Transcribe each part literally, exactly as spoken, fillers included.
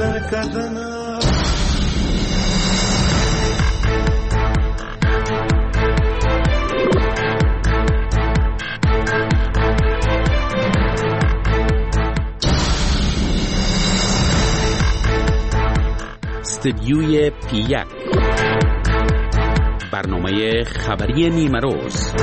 cerca de nós. استدیوی پیک، برنامه خبری نیمروز.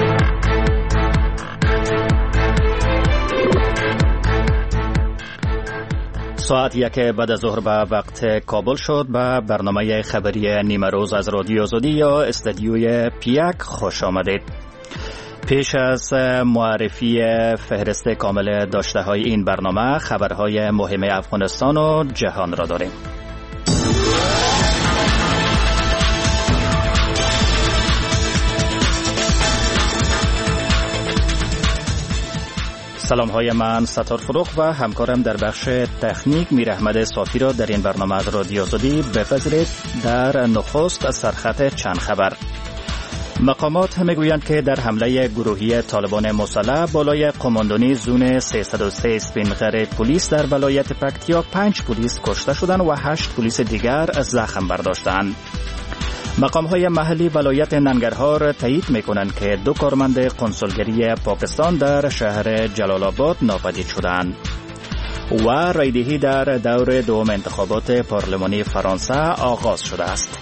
ساعت یک بعد از ظهر به وقت کابل شد. به برنامه خبری نیمروز از رادیو آزادی یا استدیوی پیک خوش آمدید. پیش از معرفی فهرست کامل داشته های این برنامه، خبرهای مهم افغانستان و جهان را داریم. سلام های من ستار فروخ و همکارم در بخش تکنیک میر احمد صافی را در این برنامه از رادیو آزادی بپذیرید. در نخست سرخط چند خبر. مقامات میگویند که در حمله گروهی طالبان مسلح بالای قماندانی زون سیصد و سه اسپینغر پلیس در ولایت پکتیا پنج پلیس کشته شدند و هشت پلیس دیگر زخم برداشتند. مقام‌های محلی ولایت ننگرهار تایید می‌کنند که دو کارمند قنسولگری پاکستان در شهر جلال آباد ناپدید شدند. و رایدهی در دور دوم انتخابات پارلمانی فرانسه آغاز شده است.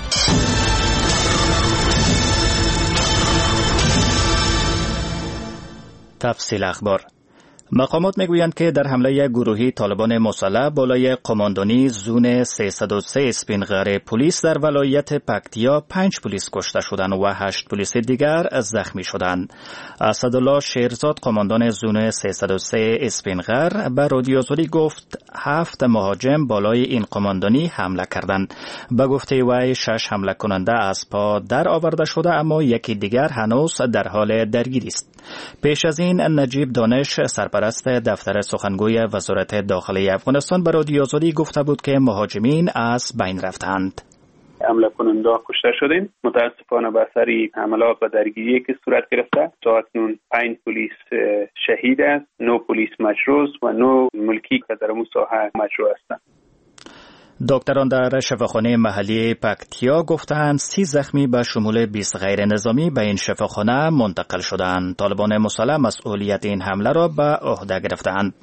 تفصیل اخبار. مقامات میگویند که در حمله گروهی طالبان مسلح بالای قماندانی زون سیصد و سه اسپینغر پلیس در ولایت پکتیا پنج پلیس کشته شدند و هشت پلیس دیگر زخمی شدند. اسدالله شیرزاد قماندان زون سیصد و سه اسپینغر به رادیو آزادی گفت هفت مهاجم بالای این قماندانی حمله کردند. به گفته وی شش حمله کننده از پا در آورده شده، اما یکی دیگر هنوز در حال درگیری است. پیش از این نجیب دانش سرپرست دفتر سخنگوی وزارت داخلی افغانستان به رادیو آزادی گفته بود که مهاجمین از بین رفتند. حمله کننده کشته شدند. متاسفانه به اثر حملات و درگیری که صورت گرفته تا اکنون پنج پلیس شهید است، نه پلیس مجروح و نه ملکی که در اون ساحه مجروح هستند. دکتران در شفاخانه محلی پکتیا گفتند سی زخمی به شمول بیست غیر نظامی به این شفاخانه منتقل شدند. طالبان مسلح مسئولیت این حمله را به عهده گرفتند.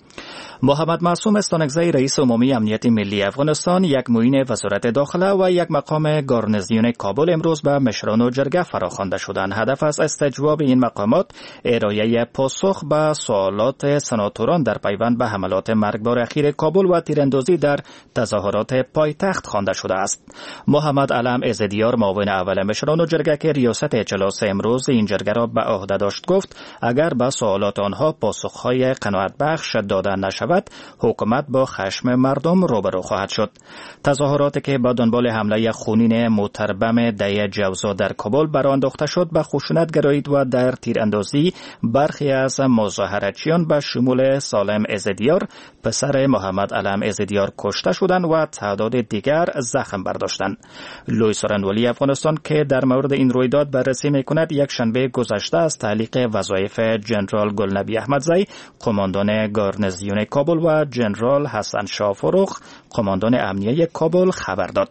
محمد معصوم استانکزی رئیس عمومی امنیت ملی افغانستان، یک معین وزارت داخله و یک مقام گارنیزیون کابل امروز به مشران و جرگه فراخوانده شدند. هدف از استجواب این مقامات ارائه پاسخ به سوالات سناتوران در پیوند به حملات مرگبار اخیر کابل و تیراندازی در تظاهرات پایتخت خوانده شده است. محمد علم عزدیار معاون اول مشران و جرگه که ریاست اجلاس امروز این جرگه را به عهده داشت گفت اگر به سوالات آنها پاسخهای قناعت بخش داده نشود حکومت با خشم مردم روبرو خواهد شد. تظاهراتی که با دنبال حمله خونین متربم دی جوزا در کابل برآ انداخته شد به خشونت گرایید و در تیراندازی برخی از مظاهرچیان به شمول سالم عزدیار پسر محمد علم عزدیار کشته شدند و تعداد دیگر زخم برداشتند. لوی سارنوالی افغانستان که در مورد این رویداد بررسی میکند یک شنبه گذشته از تعلیق وظایف جنرال گلنبی احمدزی قماندان گارنیزیون کابل و جنرال حسن شاه فروخ قماندان امنیه کابل خبر داد.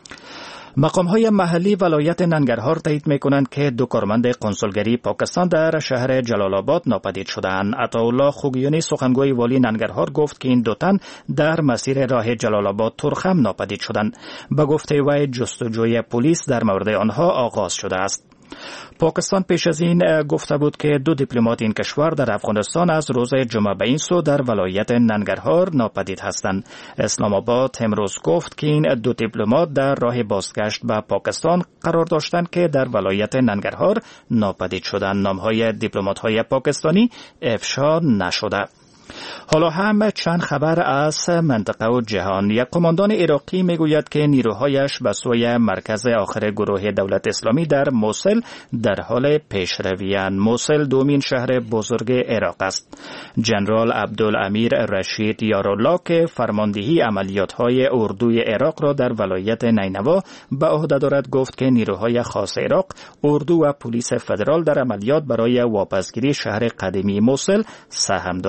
مقام‌های محلی ولایت ننگرهار تایید می‌کنند که دو کارمند قنسولگری پاکستان در شهر جلال آباد ناپدید شدند. عطاالله خوگیانی سخنگوی والی ننگرهار گفت که این دو تن در مسیر راه جلال آباد ترخم ناپدید شدند. به گفته وی جستجوی پلیس در مورد آنها آغاز شده است. پاکستان پیش از این گفته بود که دو دیپلمات این کشور در افغانستان از روز جمعه به این سو در ولایت ننگرهار ناپدید هستند. اسلام آباد امروز گفت که این دو دیپلمات در راه بازگشت به پاکستان قرار داشتند که در ولایت ننگرهار ناپدید شدند. نامهای دیپلمات‌های پاکستانی افشا نشده. حالا هم چند خبر از منطقه و جهان. یک قماندان عراقی میگوید که نیروهایش به سوی مرکز آخر گروه دولت اسلامی در موصل در حال پیشروی‌اند. موصل دومین شهر بزرگ عراق است. جنرال عبدالامیر رشید یارالله که فرماندهی عملیات‌های اردوی عراق را در ولایت نینوا به عهده دارد گفت که نیروهای خاص عراق، اردو و پلیس فدرال در عملیات برای واپسگیری شهر قدیمی موصل سهم دارند. این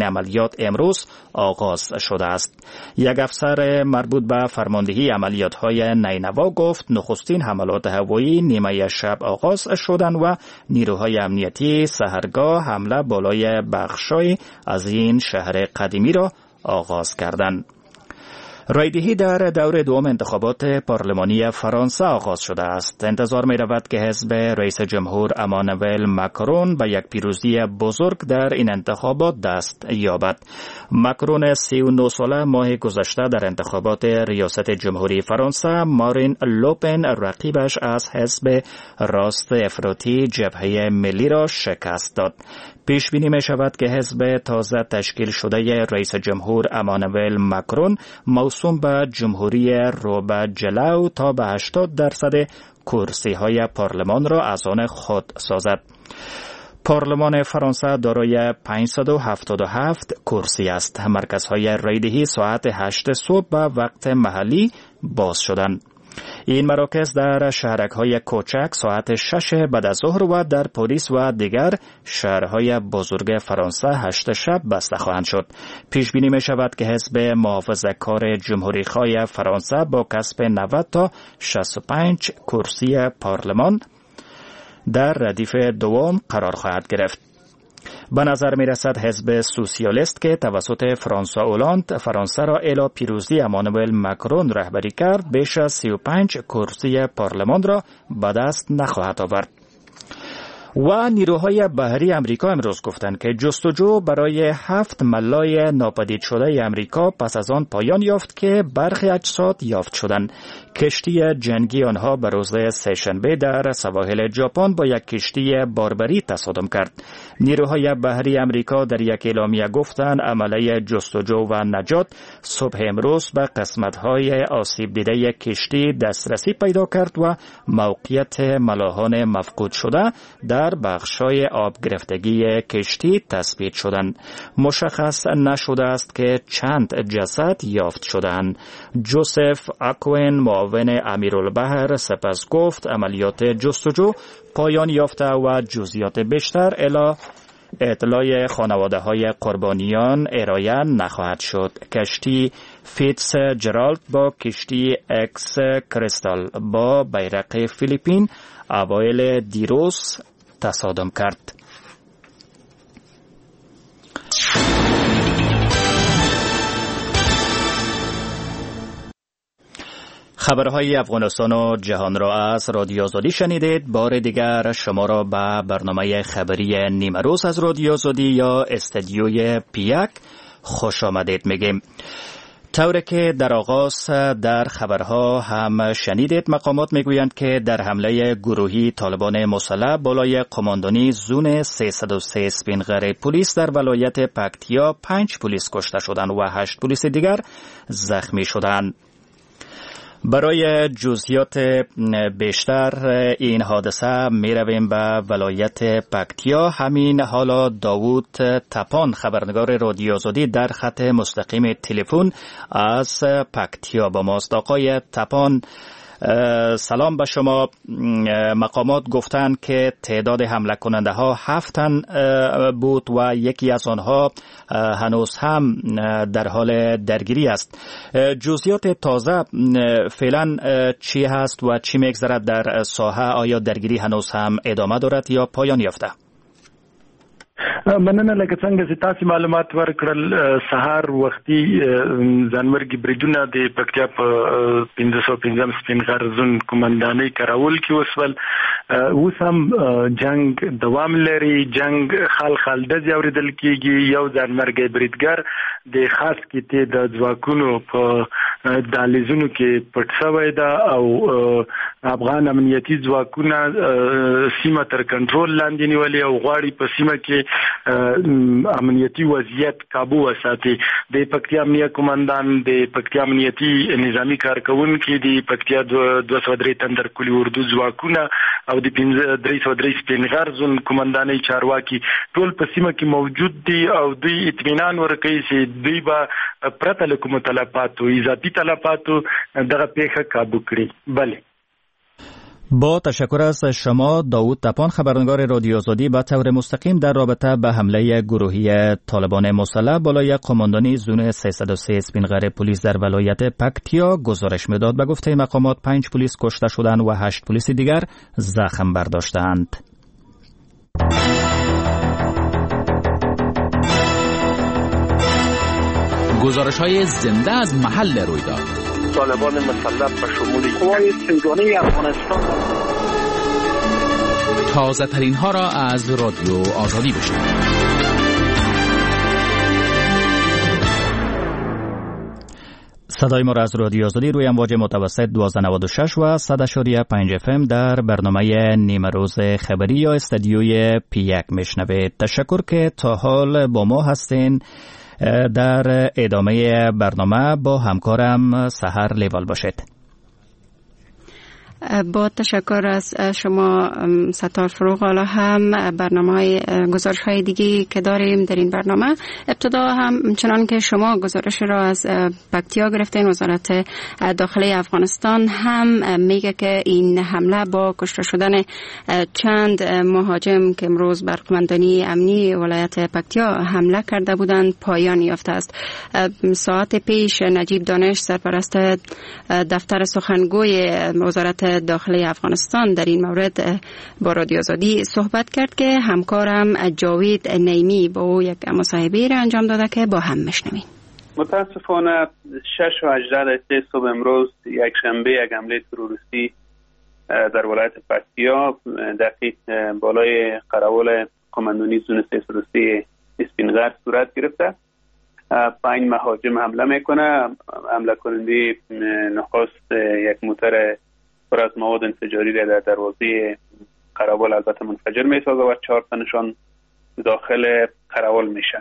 عملیات امروز آغاز شده است. یک افسر مربوط به فرماندهی عملیات‌های نینوا گفت نخستین حملات هوایی نیمه شب آغاز شدند و نیروهای امنیتی سحرگاه حمله بالای بخشای از این شهر قدیمی را آغاز کردند. رایدهی در دور دوم انتخابات پارلمانی فرانسه آغاز شده است. انتظار می رود که حزب رئیس جمهور امانوئل ماکرون به یک پیروزی بزرگ در این انتخابات دست یابد. ماکرون سی و نه ساله ماه گذشته در انتخابات ریاست جمهوری فرانسه مارین لوپن رقیبش از حزب راست افراطی جبهه ملی را شکست داد. پیش بینی می شود که حزب تازه تشکیل شده رئیس جمهور امانوئل ماکرون موسوم به جمهوری رو به جلو تا به هشتاد درصد کرسی های پارلمان را از آن خود سازد. پارلمان فرانسه دارای پانصد و هفتاد و هفت کرسی است. مرکزهای رایدهی ساعت هشت صبح به وقت محلی باز شدند. این مراکز در شهرک‌های کوچک ساعت شش بعد از ظهر و در پاریس و دیگر شهرهای بزرگ فرانسه هشت شب بسته خواهند شد. پیش بینی می شود که حزب محافظه‌کار جمهوری‌خواه فرانسه با کسب نود تا شصت و پنج کرسی پارلمان در ردیف دوم قرار خواهد گرفت. به نظر می رسد حزب سوسیالیست که توسط فرانسوا اولاند فرانسه را الی پیروزی امانوئل ماکرون رهبری کرد بیش از سی و پنج کرسی پارلمان را به دست نخواهد آورد. و نیروهای بحری امریکا امروز گفتند که جستجو برای هفت ملای ناپدید شده امریکا پس از آن پایان یافت که برخی اجساد یافت شدند. کشتی جنگی آنها به روز سه‌شنبه در سواحل ژاپن با یک کشتی باربری تصادم کرد. نیروهای بحری امریکا در یک اعلامیه گفتند عملیه جستجو و نجات صبح امروز به قسمت‌های آسیب دیده کشتی دسترسی پیدا کرد و موقعیت ملاحان مفقود شده در بخش‌های آب گرفتگی کشتی تثبیت شدند. مشخص نشده است که چند جسد یافت شدند. جوزف اکوین معاون امیرالبحر سپس گفت عملیات جستجو پایان یافته و جزئیات بیشتر الی اطلاع خانواده های قربانیان ارائه نخواهد شد. کشتی فیتس جرالد با کشتی اکس کریستال با بیرق فیلیپین اوایل دیروز تصادم کرد. خبرهای افغانستان و جهان را از رادیو آزادی شنیدید. بار دیگر شما را به برنامه خبری نیمه روز از رادیو آزادی یا استدیوی پیک خوش آمدید میگیم. طوری که در آغاز در خبرها هم شنیدید، مقامات میگویند که در حمله گروهی طالبان مسلح بالای قماندانی زون سیصد و سه سپینغر پلیس در ولایت پکتیا پنج پلیس کشته شدند و هشت پلیس دیگر زخمی شدند. برای جزئیات بیشتر این حادثه می رویم به ولایت پکتیا. همین حالا داوود تپان خبرنگار رادیو آزادی در خط مستقیم تلفن از پکتیا با ماست. آقای تپان سلام به شما. مقامات گفتند که تعداد حمله کننده ها هفتن بود و یکی از آنها هنوز هم در حال درگیری است. جزئیات تازه فعلا چی هست و چی میگذرد در ساحه؟ آیا درگیری هنوز هم ادامه دارد یا پایان یافته؟ مننه. لکه څنګه چې تاسو معلومات ورکړل، سهار وختي ځانمرګي بریدونه د پکتیا په پنځه سوه پنځم سپینغر زون قومندانۍ کراول کې وسول. اوس هم جنگ دوام لري. جنگ خال خال د اوریدل کېږي. یو ځانمرګي بریدګر د خاص کیته د ځواکونو په دهلیزونو کې پټ شوی ده او افغان امنیتي ځواکونه سیمه تر کنټرول لاندې نیولې او غواړي په سیمه کې امنیتي وضعیت کابو وساتي. د پکتیا امنیه کمانډان د پکتیا امنیتي نظامی کارکونکو د پکتیا دوه سوه درې تندر کلی اردو ځواکونه او د درې سوه درې سپینغر زون کمانډانۍ چارواکي ټول په سیمه کې موجود دي او دوی اطمینان ورکوي چې دوی به پرته له کومو تلفاتو اضافي تلفاتو دغه پیښه کابو کړي. بله با تشکر از شما داوود تپان، خبرنگار رادیو آزادی، به طور مستقیم در رابطه به حمله گروهی طالبان مسلح بالای قماندانی زون سیصد و سه اسپینغر پلیس در ولایت پکتیا گزارش میداد. به گفته مقامات پنج پلیس کشته شدند و هشت پلیس دیگر زخم برداشتند. گزارش‌های زنده از محل رویداد. طالبان مسلح به شمول قوای سیگانه افغانستان. تازه ترین ها را از رادیو آزادی بشنوید. صدای ما را از رادیو آزادی روی امواج متوسط دویست و نود و شش و صد و پنج اف ام در برنامه نیمه روز خبری یا استدیوی پی یک میشنوید. تشکر که تا حال با ما هستین. در ادامه برنامه با همکارم سحر لیوال باشید. با تشکر از شما ستار فروغ. حالا هم برنامه گزارش های دیگه که داریم در این برنامه. ابتدا هم چنان که شما گزارش را از پکتیا گرفتین، وزارت داخلی افغانستان هم میگه که این حمله با کشته شدن چند مهاجم که امروز بر قماندانی امنی ولایت پکتیا حمله کرده بودند پایان یافته است. ساعت پیش نجیب دانش، سرپرست دفتر سخنگوی وزارت داخلی افغانستان، در این مورد با رادیو آزادی صحبت کرد که همکارم جاوید نیمی با او یک مصاحبه را انجام داده که با هم میشنویم. متاسفانه شش و هجده دقیقه صبح امروز یک شنبه یک حمله تروریستی در ولایت پکتیا دقیق بالای قراول قماندانی زون سیصد و سه اسپینغر صورت گرفته. پنج مهاجم حمله میکنه. حمله کننده نخست یک موتر پر از مواد انفجاری را در دروازه قراول البته منفجر میسازه و چهار تنشان داخل قراول میشن.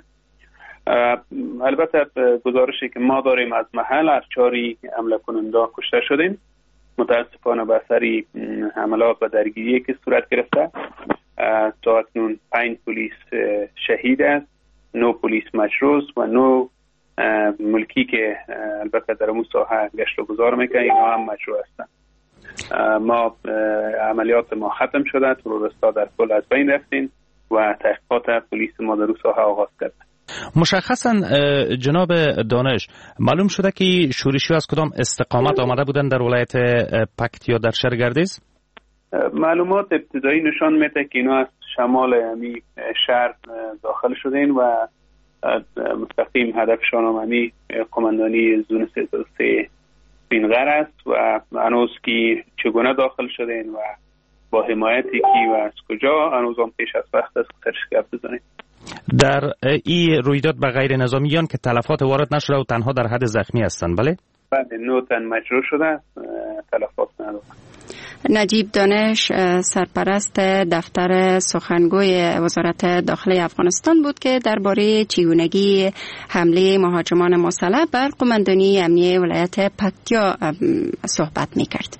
البته گزارشی که ما داریم از محل هر چهاری حمله کننده کشته شدیم. متاسفانه به اثر حملات و درگیری که صورت گرفته تا اکنون پنج پلیس شهید است، نه پلیس مجروح و نه ملکی که البته در اون ساحه گشت و گذار میکنن اینا هم مجروح هستند. ما عملیات ما ختم شده، تروریستا در کل از بین رفتین و تحقیقات پلیس ما در اون ساحه آغاز کرد. مشخصا جناب دانش، معلوم شده که شورشی از کدام استقامت آمده بودن در ولایت پکتیا در شهر گردیز؟ معلومات ابتدایی نشان میده که اینا از شمال یعنی شهر داخل شدین و مستقیم هدفشان آمدی قماندانی زون سیصد و سه اسپینغر است و هنوز که چگونه داخل شدین و با حمایتی کی و از کجا هنوز هم پیش از وقت است که تشکیف بزنید. در این رویداد به غیر نظامیان که تلفات وارد نشده و تنها در حد زخمی هستند، بله؟ بعد نه تن مجروح شده، تلفات نداره. نجیب دانش، سرپرست دفتر سخنگوی وزارت داخلی افغانستان بود که درباره چگونگی حمله مهاجمان مسلح بر قماندانی امنیه ولایت پکتیا صحبت می‌کرد.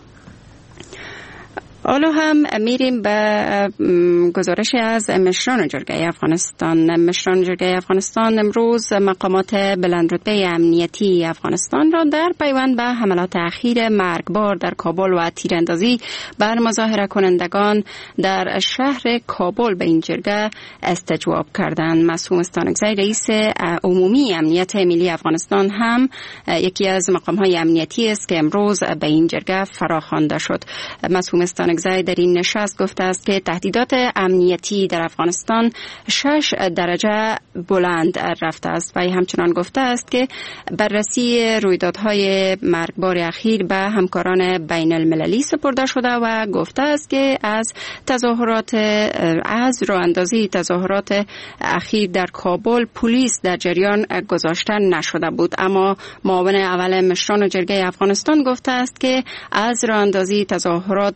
حالا هم میریم به گزارش از مشران جرگه افغانستان. مشران جرگه افغانستان امروز مقامات بلندرتبه امنیتی افغانستان را در پیوند به حملات اخیر مرگبار در کابل و تیراندازی بر مظاهره کنندگان در شهر کابل به این جرگه استجواب کردند. معصوم استانکزی، رئیس عمومی امنیت ملی افغانستان، هم یکی از مقام‌های امنیتی است که امروز به این جرگه فراخوانده شد. معصوم استانکزی در این نشست گفته است که تهدیدات امنیتی در افغانستان شش درجه بلند رفته است و همچنان گفته است که بررسی رویدادهای مرگبار اخیر به همکاران بین المللی سپرده شده و گفته است که از تظاهرات از راه اندازی تظاهرات اخیر در کابل پلیس در جریان گذاشته نشده بود، اما معاون اول مشران جرگه افغانستان گفته است که از راه اندازی تظاهرات در کابل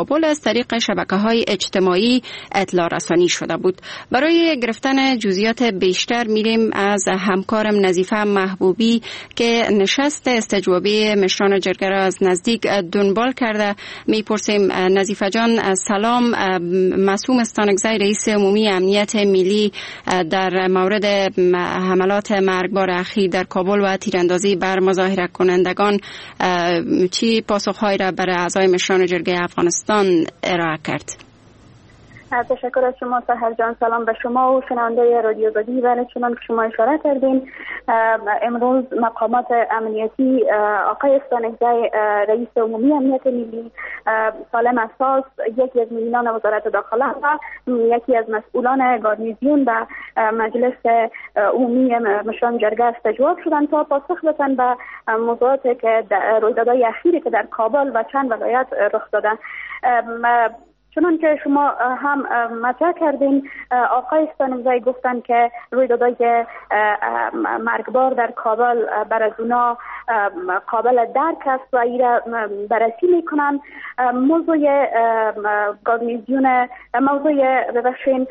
کابل از طریق شبکه‌های اجتماعی اطلاع رسانی شده بود. برای گرفتن جزئیات بیشتر میریم از همکارم نظیفه محبوبی که نشست استجوابی مشران جرگه را از نزدیک دنبال کرده. میپرسیم نظیفه جان، سلام. معصوم استانکزی رئیس عمومی امنیت ملی در مورد حملات مرگبار اخیر در کابل و تیراندازی بر مظاهره کنندگان چی پاسخهایی را برای اعضای مشران جرگه افغانستان ارائه کرد؟ تشکر از شما سحر جان. سلام به شما و شنونده رادیو آزادی. و چنان که شما اشاره کردین، امروز مقامات امنیتی آقای استانکزی رئیس عمومی امنیت ملی، سالم اساس، یکی از معینان وزارت داخله و یکی از مسئولان گارنیزیون و مجلس عمومی مشران جرگه استجواب شدند تا پاسخ بدن به موضوعاتی که رویدادهای اخیری که در کابل و چند ولایت رخ داده. چنان که شما هم مطرح کردین، آقای استانکزی گفتن که رویدادهای مرگبار در کابل بر از اونا قابل درک است و ایره بررسی میکنن. موضوع گارنیزیون موضوع ببخشین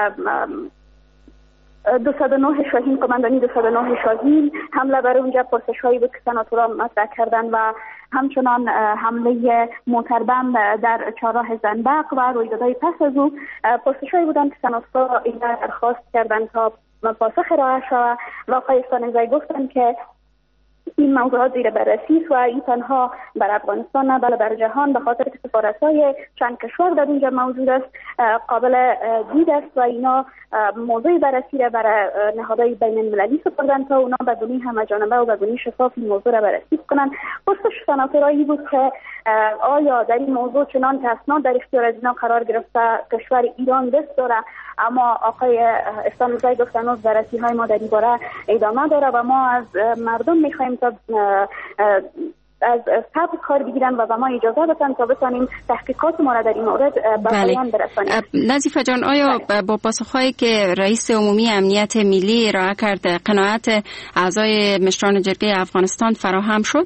دویست و نه شاهین، کماندانی دویست و نه شاهین حمله بر اونجا پرسش‌هایی بود که سناتورها مطرح کردن و همچنان حمله موتربم در چهارراه زنبق و رویدادهای پس از او پرسش‌هایی بودند که سناتورها این درخواست کردند تا پاسخ ارائه شود و آقای استانکزی گفتند که این موضوعات زیر بررسی است و این تنها بر افغانستان نه بلکه بر جهان، به خاطر که سفارت‌های چند کشور در اینجا موجود است، قابل دید است و اینا موضوع بررسی را برای نهادهای بین المللی سپردن تا اونا به گونی همه‌جانبه و به گونی شفاف این موضوع را بررسی کنند. پرسش سناتورایی بود که آیا در این موضوع چنان که اسناد در اختیار از اینا قرار گرفته کشور ایران دست داره، اما آقای استانکزی گفت هنوز بررسی های ما در این باره ادامه داره و ما از مردم میخوایم تا از صبر کار بگیرن و به ما اجازه بدن تا بتونیم تحقیقات ما را در این مورد به پایان برسانیم. نظیفه جان، آیا با پاسخهایی که رئیس عمومی امنیت ملی ارائه کرد قناعت اعضای مشران جرگه افغانستان فراهم شد؟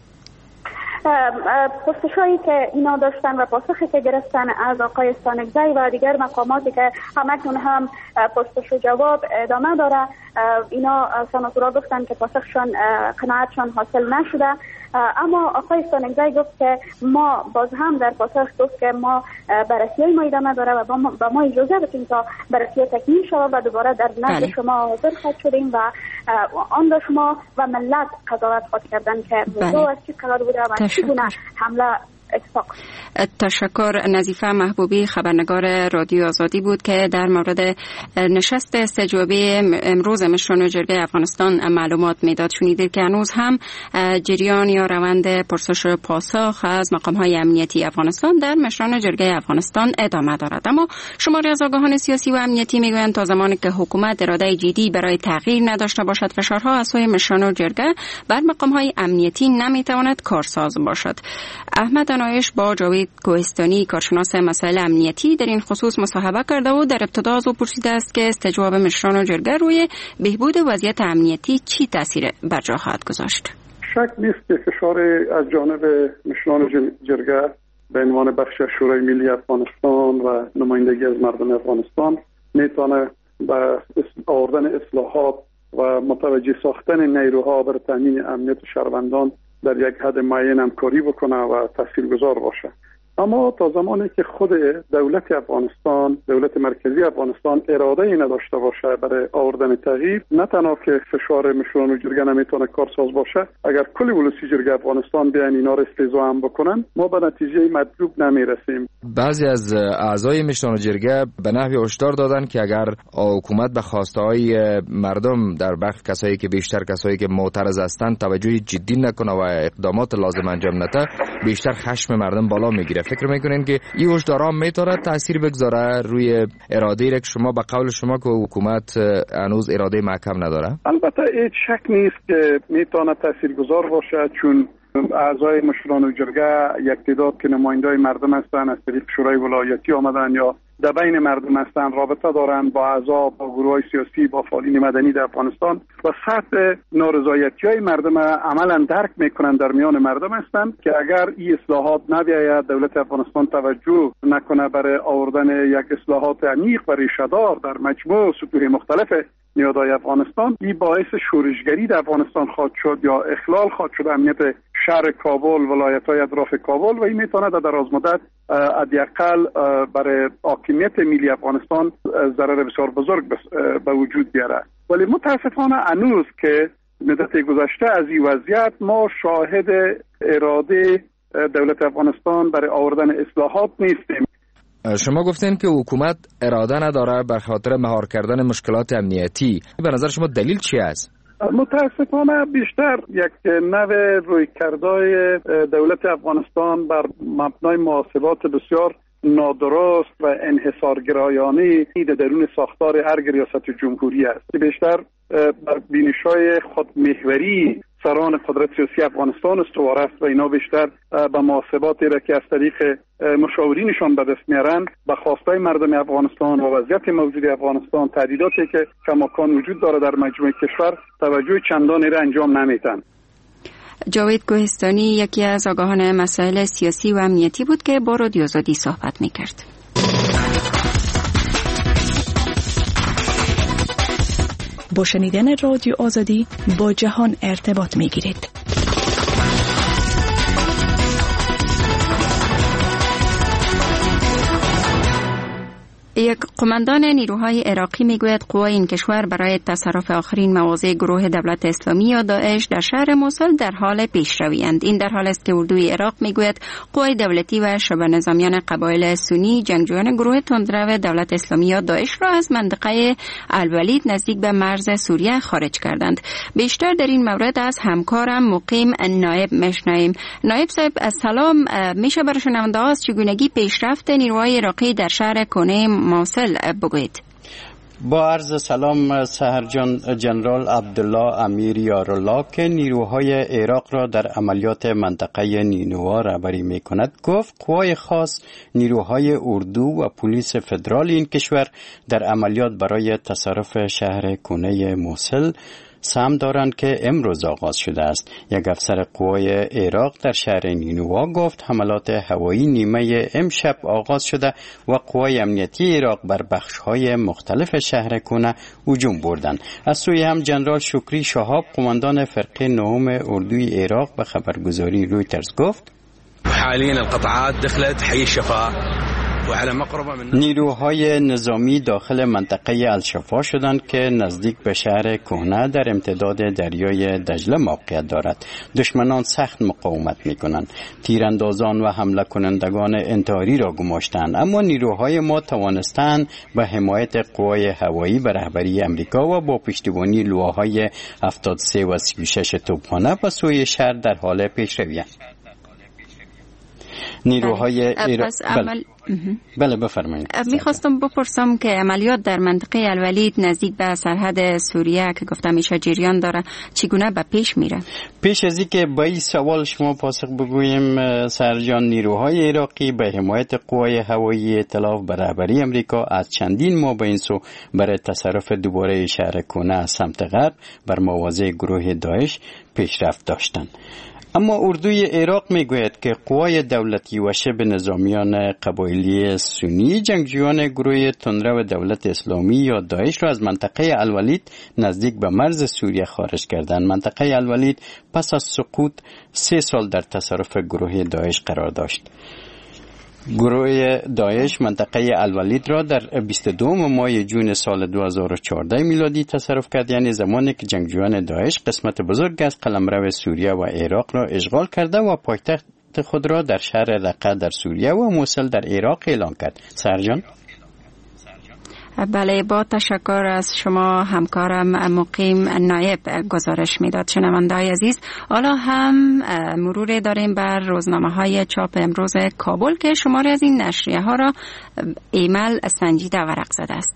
پرسش‌هایی که اینا داشتن و پاسخی که گرفتن از آقای استانکزی و دیگر مقاماتی که همکنون هم پرسش و جواب ادامه داره، اینا سناتورها گفتن که پاسخشان قناعتشان حاصل نشده. اما آقای استانکزی گفت که ما باز هم در پاسخ گفت که ما بررسی‌های ما ادامه داره و با ما اجازه بدین تا بررسی تکمیل شود و دوباره در نزد شما حاضر خواهد شدیم و آن را شما و ملت قضاوت خواهد کردن که موضوع از چه قرار بوده و چگونه حمله اتفاق. تشکر. نظیفه محبوبی خبرنگار رادیو آزادی بود که در مورد نشست استجوابی امروز مشران جرگه افغانستان معلومات میداد. شنیدید که هنوز هم جریان یا روند پرسش و پاسخ از مقام‌های امنیتی افغانستان در مشران جرگه افغانستان ادامه دارد. اما شماری از آگاهان سیاسی و امنیتی میگویند تا زمانی که حکومت اراده جدی برای تغییر نداشته باشد، فشارها از سوی مشران جرگه بر مقام‌های امنیتی نمیتواند کارساز باشد. احمد انایش با جاوید کوهستانی کارشناس مسائل امنیتی در این خصوص مصاحبه کرده و در ابتدا از او پرسیده است که استجواب مشران جرگه روی بهبود وضعیت امنیتی چی تاثیر بر جا خواهد گذاشت؟ شک نیست که فشار از جانب مشران جرگه به عنوان بخش از شورای ملی افغانستان و نمایندگی از مردم افغانستان میتونه به آوردن اصلاحات و متوجه ساختن نیروها برای تامین امنیت شهروندان در یک حد معین همکاری بکنه و تاثیرگذار باشه. اما تا زمانی که خود دولت افغانستان، دولت مرکزی افغانستان اراده ای نداشته باشه برای آوردن تغییر، نه تنها که فشار مشران جرگه نمیتونه کارساز باشه، اگر کل ولسی جرگه افغانستان بیان اینا رو استضاء هم بکنن، ما به نتیجه مطلوب نمیرسیم. بعضی از اعضای مشران جرگه به نحوی هشدار دادن که اگر حکومت به خواسته های مردم در بخش کسایی که بیشتر کسایی که معترض هستند توجه جدی نکنه و اقدامات لازم انجام نده، بیشتر خشم مردم بالا میگیره. فکر میکنین که این هشدارا میتونه تاثیر بگذاره روی اراده را که شما به قول شما که حکومت هنوز اراده محکم نداره؟ البته هیچ شک نیست که میتونه تاثیرگذار باشه، چون اعضای مشران جرگه یک تعداد که نمایندای مردم هستن از طریق شورای ولایتی آمدن یا در بین مردم هستند، رابطه دارند با اعضا، با گروه‌های سیاسی، با فعالین مدنی در افغانستان و سطح نارضایتی‌های مردم عملاً درک می‌کنند در میان مردم هستند که اگر این اصلاحات نبیاید، دولت افغانستان توجه نکنه برای آوردن یک اصلاحات عمیق و ریشه‌دار در مجموع سطوح مختلف نیازهای افغانستان، این باعث شورشگری در افغانستان خواهد شد یا اخلال خواهد شد امنیت شهر کابل، ولایت‌های اطراف کابل و این میتونه در دراز حداقل برای حاکمیت ملی افغانستان ضرر بسیار بزرگ به وجود بیاره. ولی متاسفانه هنوز که مدت گذشته از این وضعیت ما شاهد اراده دولت افغانستان برای آوردن اصلاحات نیستیم. شما گفتین که حکومت اراده نداره بر خاطر مهار کردن مشکلات امنیتی. به نظر شما دلیل چی است؟ متاسفانه بیشتر یک نوع رویکردهای دولت افغانستان بر مبنای محاسبات بسیار نادرست و انحصارگرایانه در درون ساختار هر ریاست جمهوری است که بیشتر بر بینش‌های خودمحوری سران قدرت سیاسی افغانستان استوار است و اینا بیشتر به محاسباتی را که از طریق مشاورینشان به دست میارن به خواستای مردم افغانستان و وضعیت موجود افغانستان، تهدیداتی که کماکان وجود داره در مجموع کشور، توجه چندانی را انجام نمیدن. جاوید کوهستانی یکی از آگاهان مسائل سیاسی و امنیتی بود که با رادیو آزادی صحبت میکرد. با شنیدن رادیو آزادی با جهان ارتباط میگیرید. یک قماندان نیروهای عراقی میگوید قوای این کشور برای تصرف آخرین مواضع گروه دولت اسلامی یا داعش در شهر موصل در حال پیشروی‌اند. این در حال است که اردوی عراق میگوید قوای دولتی و شبه نظامیان قبایل سنی جنگجویان گروه تندرو دولت اسلامی یا داعش را از منطقه الولید نزدیک به مرز سوریه خارج کردند. بیشتر در این مورد از همکارم مقیم نایب مشنویم. نایب صاحب سلام، میشه برای شنونده از چگونگی پیشرفت نیروهای عراقی در شهر کنه موصل بگوید؟ با عرض سلام سحر جان، جنرال عبدالله امیر یارالله که نیروهای عراق را در عملیات منطقه نینوا رهبری می کند گفت قوای خاص، نیروهای اردو و پلیس فدرال این کشور در عملیات برای تصرف شهر کنه موصل سهم دارند که امروز آغاز شده است. یک افسر قوای عراق در شهر نینوا گفت حملات هوایی نیمه امشب آغاز شده و قوای امنیتی عراق بر بخش‌های مختلف شهر کنه هجوم بردند. از سوی هم جنرال شکری شهاب قماندان فرقه نهم اردوی عراق به خبرگزاری رویترز گفت حاليا القطعات دخلت حي الشفاء. نیروهای نظامی داخل منطقه الشفا شدند که نزدیک به شهر کهنه در امتداد دریای دجله موقعیت دارد. دشمنان سخت مقاومت می‌کنند. تیراندازان و حمله کنندگان انتحاری را گماشتند، اما نیروهای ما توانستند به حمایت قوای هوایی به رهبری امریکا و با پشتیبانی لواهای هفتاد و سه و سی و شش توپخانه به سوی شهر در حال پیشروی نیروهای عراق. بله. بله بفرمایید. میخواستم بپرسم که عملیات در منطقه الولید نزدیک به سرحد سوریه که گفتم میشه جریان داره، چگونه به پیش میره؟ پیش از اینکه به این سوال شما پاسخ بگوییم سرجان، نیروهای عراقی به حمایت قوای هوایی ائتلاف به رهبری امریکا از چندین ماه به این سو برای تصرف دوباره شهر کنه از سمت غرب بر مواضع گروه داعش پیشرفت داشتند. اما اردوی عراق میگوید که قوای دولتی و شبه نظامیان قبایلی سنی جنگجویان گروه تندرو دولت اسلامی یا داعش را از منطقه الولید نزدیک به مرز سوریه خارج کردند. منطقه الولید پس از سقوط سه سال در تصرف گروه داعش قرار داشت. گروه داعش منطقه الولید را در بیست و دو ماه جون سال دو هزار و چهارده میلادی تصرف کرد، یعنی زمانی که جنگجویان داعش قسمت بزرگ از قلمرو سوریه و عراق را اشغال کرده و پایتخت خود را در شهر رقه در سوریه و موصل در عراق اعلان کرد. سرجان؟ بله، با تشکر از شما همکارم مقیم نایب گزارش میداد. شنونده‌های عزیز، حالا هم مرور داریم بر روزنامه‌های چاپ امروز کابل که شماری از این نشریه ها را ایمل سنجیده ورق زده است.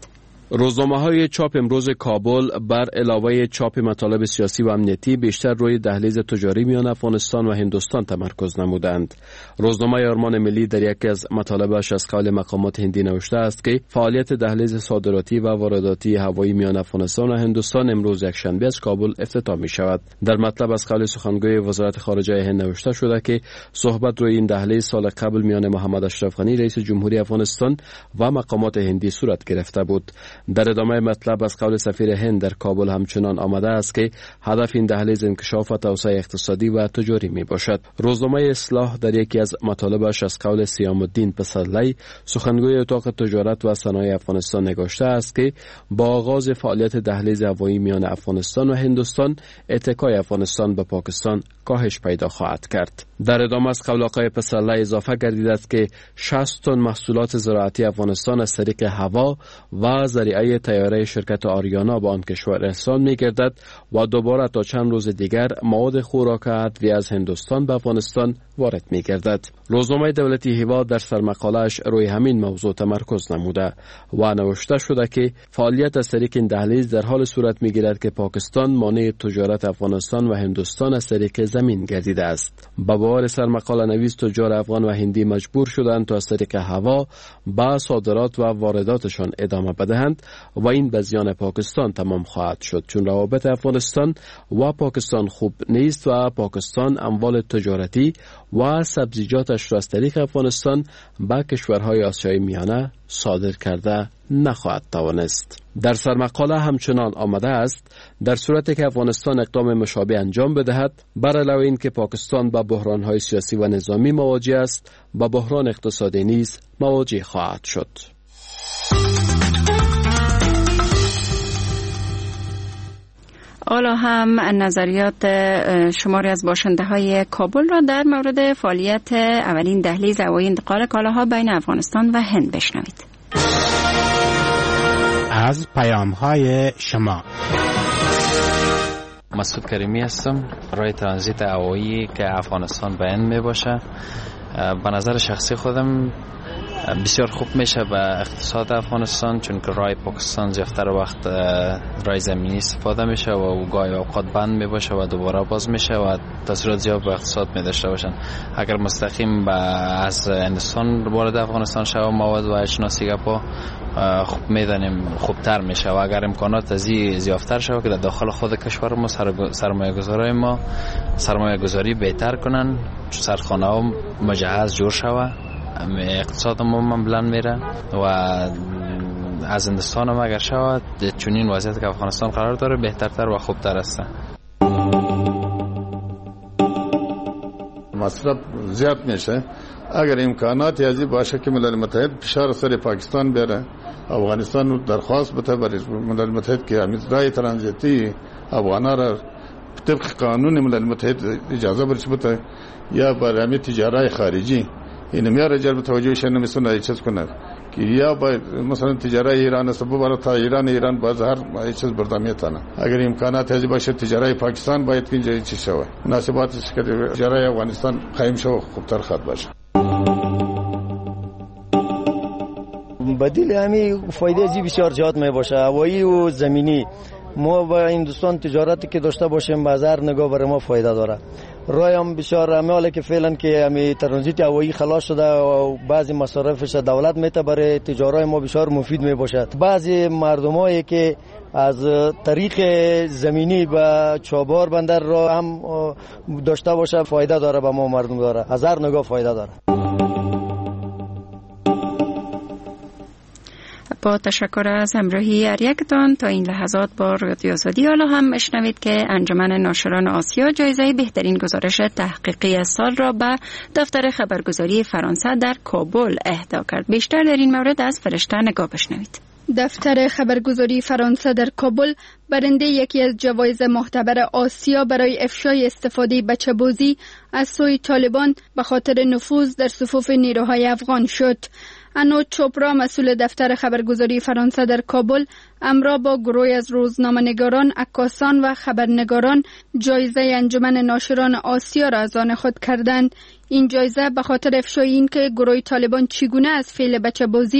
روزنامه‌های چاپ امروز کابل بر علاوه چاپ مطالب سیاسی و امنیتی بیشتر روی دهلیز تجاری میان افغانستان و هندوستان تمرکز نمودند. روزنامه آرمان ملی در یکی از مطالبش از قول مقامات هندی نوشته است که فعالیت دهلیز صادراتی و وارداتی هوایی میان افغانستان و هندوستان امروز یکشنبه از کابل افتتاح می شود. در مطلب از قول سخنگوی وزارت خارجه هند نوشته شده که صحبت روی این دهلیز سال قبل میان محمد اشرف غنی رئیس جمهوری افغانستان و مقامات هندی صورت گرفته بود. در ادامه مطلب از قول سفیر هند در کابل همچنان آمده است که هدف این دهلیز انکشاف و توسعه اقتصادی و تجاری می باشد. روزنامه اصلاح در یکی از مطالبش از قول سیام الدین پسرلی سخنگوی اتاق تجارت و صنایع افغانستان نگاشته است که با آغاز فعالیت دهلیز هوایی میان افغانستان و هندوستان اتکای افغانستان به پاکستان کاهش پیدا خواهد کرد. در ادامه از قول آقای پسرلی اضافه گردیده است که شصت تن محصولات زراعتی افغانستان از طریق هوا و ذریعه طیاره شرکت آریانا به آن کشور ارسال می‌گردد و دوباره تا چند روز دیگر مواد خوراک ادویه از هندوستان به افغانستان وارد می‌گردد. روزنامه دولتی هیوا در سرمقاله‌اش روی همین موضوع تمرکز نموده و نوشته شده که فعالیت از طریق این دهلیز در حال صورت می‌گیرد که پاکستان مانع تجارت افغانستان و هندوستان از طریق زمین گردیده است. با باور سرمقاله نویس تجار افغان و هندی مجبور شدند تا از طریق هوا با صادرات و وارداتشان ادامه بدهند و این به زیان پاکستان تمام خواهد شد، چون روابط افغانستان و پاکستان خوب نیست و پاکستان اموال تجارتی و سبزیجاتش را از طریق افغانستان به کشورهای آسیای میانه صادر کرده نخواهد توانست. در سرمقاله همچنان آمده است در صورتی که افغانستان اقدام مشابه انجام بدهد، بر علاوه این که پاکستان با بحران‌های سیاسی و نظامی مواجه است، با بحران اقتصادی نیز مواجه خواهد شد. حالا هم نظریات شماری از باشنده های کابل را در مورد فعالیت اولین دهلیز هوایی انتقال کالاها بین افغانستان و هند بشنوید. از پیام های شما. مسعود کریمی هستم. راه ترانزیت هوایی که افغانستان به هند می باشه به نظر شخصی خودم بسیار خوب میشه به اقتصاد افغانستان، چون که راه پاکستان زیادتر وقت راه زمینی استفاده میشه و گاهی اوقات بند میباشه و دوباره باز میشه و تاثیرات زیاد به اقتصاد میداشته باشن. اگر مستقیم به از هندوستان وارد افغانستان شود مواد و اشنا سینگاپور خوب میدانیم خوبتر میشه و اگر امکانات ازی زیادتر شود که در داخل خود کشور ما سرمایه گذارای ما سرمایه گذاری بهتر کنن، سرخانه ها مجهز جور شود، اقتصاد ما بلند میره و از هندوستان هم اگر شود چون این وضعیت که افغانستان قرار داره بهترتر و خوبتر است. مصرف زیاد میشه. اگر امکاناتی ازی باشه که ملل متحد فشار سر پاکستان بیاره، افغانستان درخواست بده برای ملل متحد که همین راه ترانزیتی افغانا را طبق قانون ملل متحد اجازه برش بده یا برای همین تجارت خارجی این میاره جلب توجهشون نمیتونه چیز کنه که یا باید مثلا تجارت ایران است برای تا ایران ایران باز هر چیز بردامیتانه. اگر امکانات ازی باشه تجارت پاکستان باید که اینجا چی شوه مناسباتش که تجارت افغانستان قایم شوه خوبتر خواهد باشه. بدیل همین فایده ازی بسیار زیاد می باشه، هوایی و زمینی. ما با هندوستان تجارتی که داشته باشیم بازار نگاه برای ما فایده داره. رای هم بسیار عماله که فعلا که همین ترانزیت هوایی خلاص شده و بعضی مصارفش دولت میته برای تجارت ما بسیار مفید می باشد. بعضی مردمایی که از طریق زمینی به چابهار بندر را هم داشته باشه فایده داره، به ما مردم داره، از هر نگاه فایده داره. با تشکر از همراهی هر یکتان تا این لحظات با رادیو آزادی. حالا هم اشنوید که انجمن ناشران آسیا جایزه بهترین گزارش تحقیقی سال را به دفتر خبرگزاری فرانسه در کابل اهدا کرد. بیشتر در این مورد از فرشته نگاه بشنوید. دفتر خبرگزاری فرانسه در کابل برنده یکی از جوایز معتبر آسیا برای افشای استفاده بچه‌بازی از سوی طالبان به خاطر نفوذ در صفوف نیروهای افغان شد. انود چوپرا مسئول دفتر خبرگزاری فرانسه در کابل همراه با گروهی از روزنامه‌نگاران، عکاسان و خبرنگاران جایزه انجمن ناشران آسیا را از آن خود کردند. این جایزه به خاطر افشای این که گروه طالبان چگونه از فعل بچه‌بازی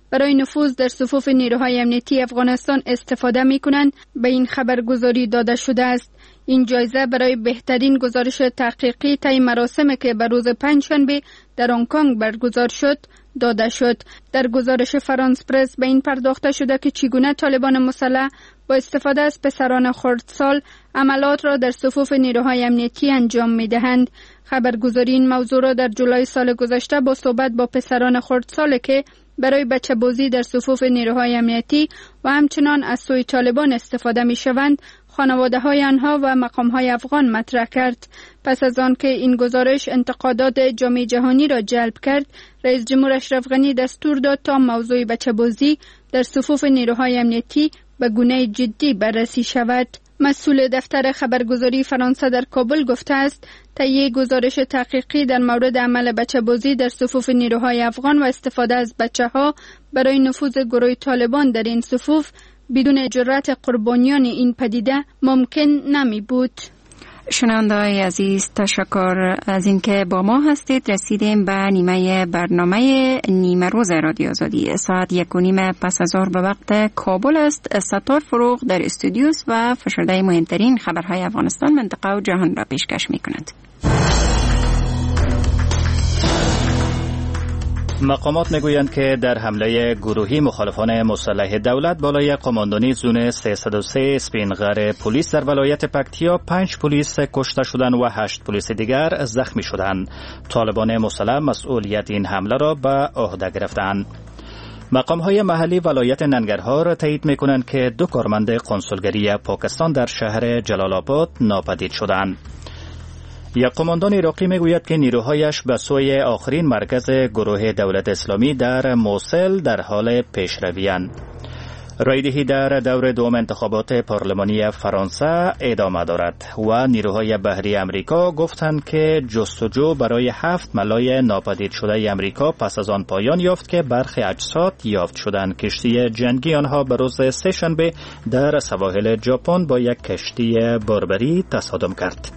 برای نفوذ در صفوف نیروهای امنیتی افغانستان استفاده می کنند به این خبرگزاری داده شده است. این جایزه برای بهترین گزارش تحقیقی طی مراسمی که به روز پنجشنبه در هنگ کنگ برگزار شد داده شد. در گزارش فرانس پرس به این پرداخته شده که چگونه طالبان مسلح با استفاده از پسران خردسال عملات را در صفوف نیروهای امنیتی انجام می دهند. خبرگزاری این موضوع را در جولای سال گذشته با صحبت با پسران خردسال که برای بچه بازی در صفوف نیروهای امنیتی و همچنان از سوی طالبان استفاده می شوند خانواده های آنها و مقام های افغان مطرح کرد. پس از آن که این گزارش انتقادات جامعه جهانی را جلب کرد، رئیس جمهور اشرف غنی دستور داد تا موضوع بچه بازی در صفوف نیروهای امنیتی به گونه جدی بررسی شود. مسئول دفتر خبرگزاری فرانسه در کابل گفته است تهیه گزارش تحقیقی در مورد عمل بچه بازی در صفوف نیروهای افغان و استفاده از بچه ها برای نفوذ گروه طالبان در این صفوف بدون جرأت قربانیان این پدیده ممکن نمی بود. شنونده‌های عزیز، تشکر از اینکه با ما هستید. رسیدیم به نیمه برنامه نیمه روز رادیو آزادی. ساعت یک و نیم پس از ظهر به وقت کابل است. ستار فروغ در استودیوس و فشرده مهمترین خبرهای افغانستان، منطقه و جهان را پیشکش می کند. مقامات میگویند که در حمله گروهی مخالفان مسلح دولت بالای قماندانی زون سیصد و سه اسپینغر پلیس در ولایت پکتیا پنج پلیس کشته شدند و هشت پلیس دیگر زخمی شدند. طالبان مسلح مسئولیت این حمله را به عهده گرفتند. مقام‌های محلی ولایت ننگرهار تایید می‌کنند که دو کارمند قنسولگری پاکستان در شهر جلال آباد ناپدید شدند. یک قماندان عراقی میگوید که نیروهایش به سوی آخرین مرکز گروه دولت اسلامی در موصل در حال پیشروی‌اند. رایدهی در دور دوم انتخابات پارلمانی فرانسه ادامه دارد و نیروهای بحری امریکا گفتند که جستجو برای هفت ملای ناپدید شده امریکا پس از آن پایان یافت که برخی اجساد یافت شدند. کشتی جنگی آنها به روز سه‌شنبه در سواحل ژاپن با یک کشتی باربری تصادم کرد.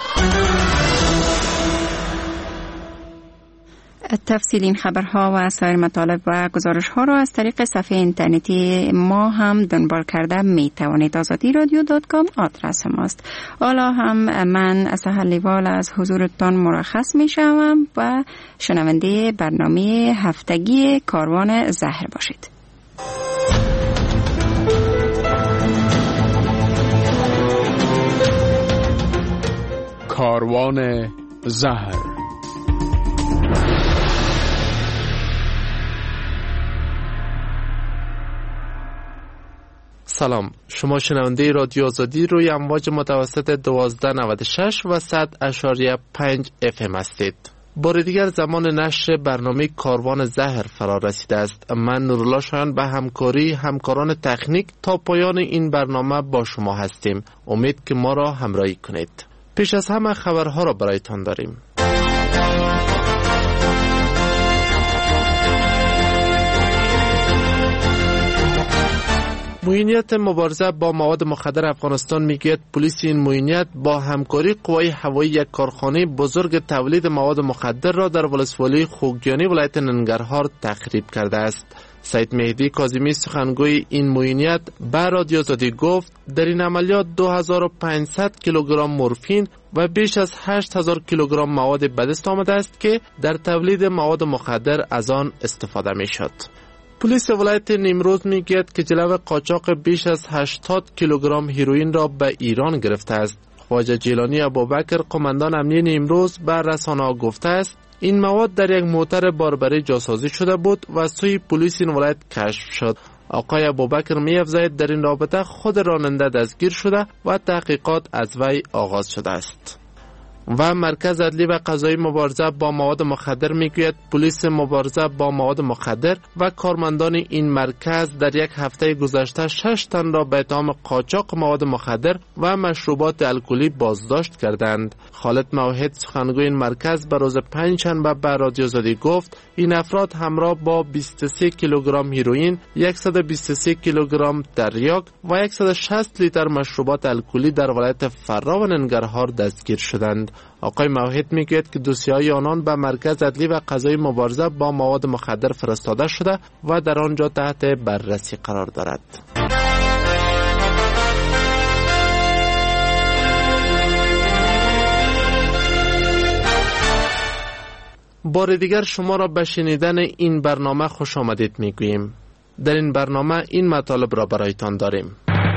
تفصیل این خبرها و سایر مطالب و گزارش ها را از طریق صفحه اینترنتی ما هم دنبال کرده می توانید. آزادی رادیو دات کام آدرس ماست. حالا هم من سحر لیوال از حضورتان مرخص می شوم و شنونده برنامه هفتگی کاروان زهر باشید. کاروان زهر. سلام، شما شنونده رادیو آزادی روی امواج متوسط دوازده نود و شش و صد اشاریه پنج اف ام هستید. بار دیگر زمان نشر برنامه کاروان زهر فرا رسیده است. من نورالله شایان به همکاری همکاران تکنیک تا پایان این برنامه با شما هستیم. امید که ما را همراهی کنید. پیش از همه خبرها را برایتان داریم. موینیت مبارزه با مواد مخدر افغانستان میگوید پلیس این موینیت با همکاری قوای هوایی یک کارخانه بزرگ تولید مواد مخدر را در ولسوالی خوگیانی ولایت ننگرهار تخریب کرده است. سید مهدی کاظمی سخنگوی این موینیت به رادیو آزادی گفت در این عملیات دو هزار و پانصد کیلوگرم مورفین و بیش از هشت هزار کیلوگرم مواد به دست آمده است که در تولید مواد مخدر از آن استفاده می شد. پلیس ولایت نیمروز میگوید که جلو قاچاق بیش از هشتاد کیلوگرم هیروئین را به ایران گرفته است. خواجه جیلانی ابوبکر قماندان امنیه نیمروز به رسانه‌ها گفته است این مواد در یک موتر باربری جاسازی شده بود و سوی پلیس این ولایت کشف شد. آقای ابوبکر می‌افزاید در این رابطه خود راننده دستگیر شده و تحقیقات از وی آغاز شده است. و مرکز عدلی و قضایی مبارزه با مواد مخدر میگوید پلیس مبارزه با مواد مخدر و کارمندان این مرکز در یک هفته گذشته شش تن را به اتهام قاچاق مواد مخدر و مشروبات الکلی بازداشت کردند. خالد موحد سخنگوی این مرکز به روز پنجشنبه به رادیو آزادی گفت این افراد همراه با بیست و سه کیلوگرم هیروئین، صد و بیست و سه کیلوگرم تریاک و صد و شصت لیتر مشروبات الکلی در ولایت فرا و ننگرهار دستگیر شدند. آقای موحد میگوید که دوسیه‌های آنان به مرکز عدلی و قضایی مبارزه با مواد مخدر فرستاده شده و در آنجا تحت بررسی قرار دارد. بار دیگر شما را به شنیدن این برنامه خوش آمدید میگوییم. در این برنامه این مطالب را برایتان داریم.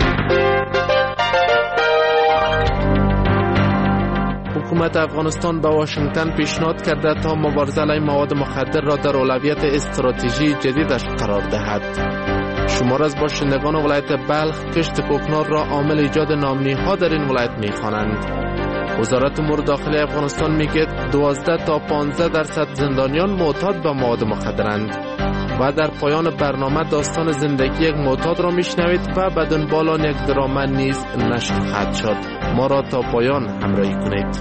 حکومت افغانستان به واشنگتن پیشنهاد کرده تا مبارزه علیه مواد مخدر را در اولویت استراتژی جدیدش قرار دهد. شمار از باشندگان ولایت بلخ کشت کوکنار را عامل ایجاد ناامنی‌ها در این ولایت می‌خوانند. وزارت امور داخلی افغانستان میگه دوازده تا پانزده درصد زندانیان معتاد به مواد مخدرند. و در پایان برنامه داستان زندگی یک معتاد را میشنوید و به دنبال آن یک دراما نیز نشر خواهد شد. ما را تا پایان همراهی کنید.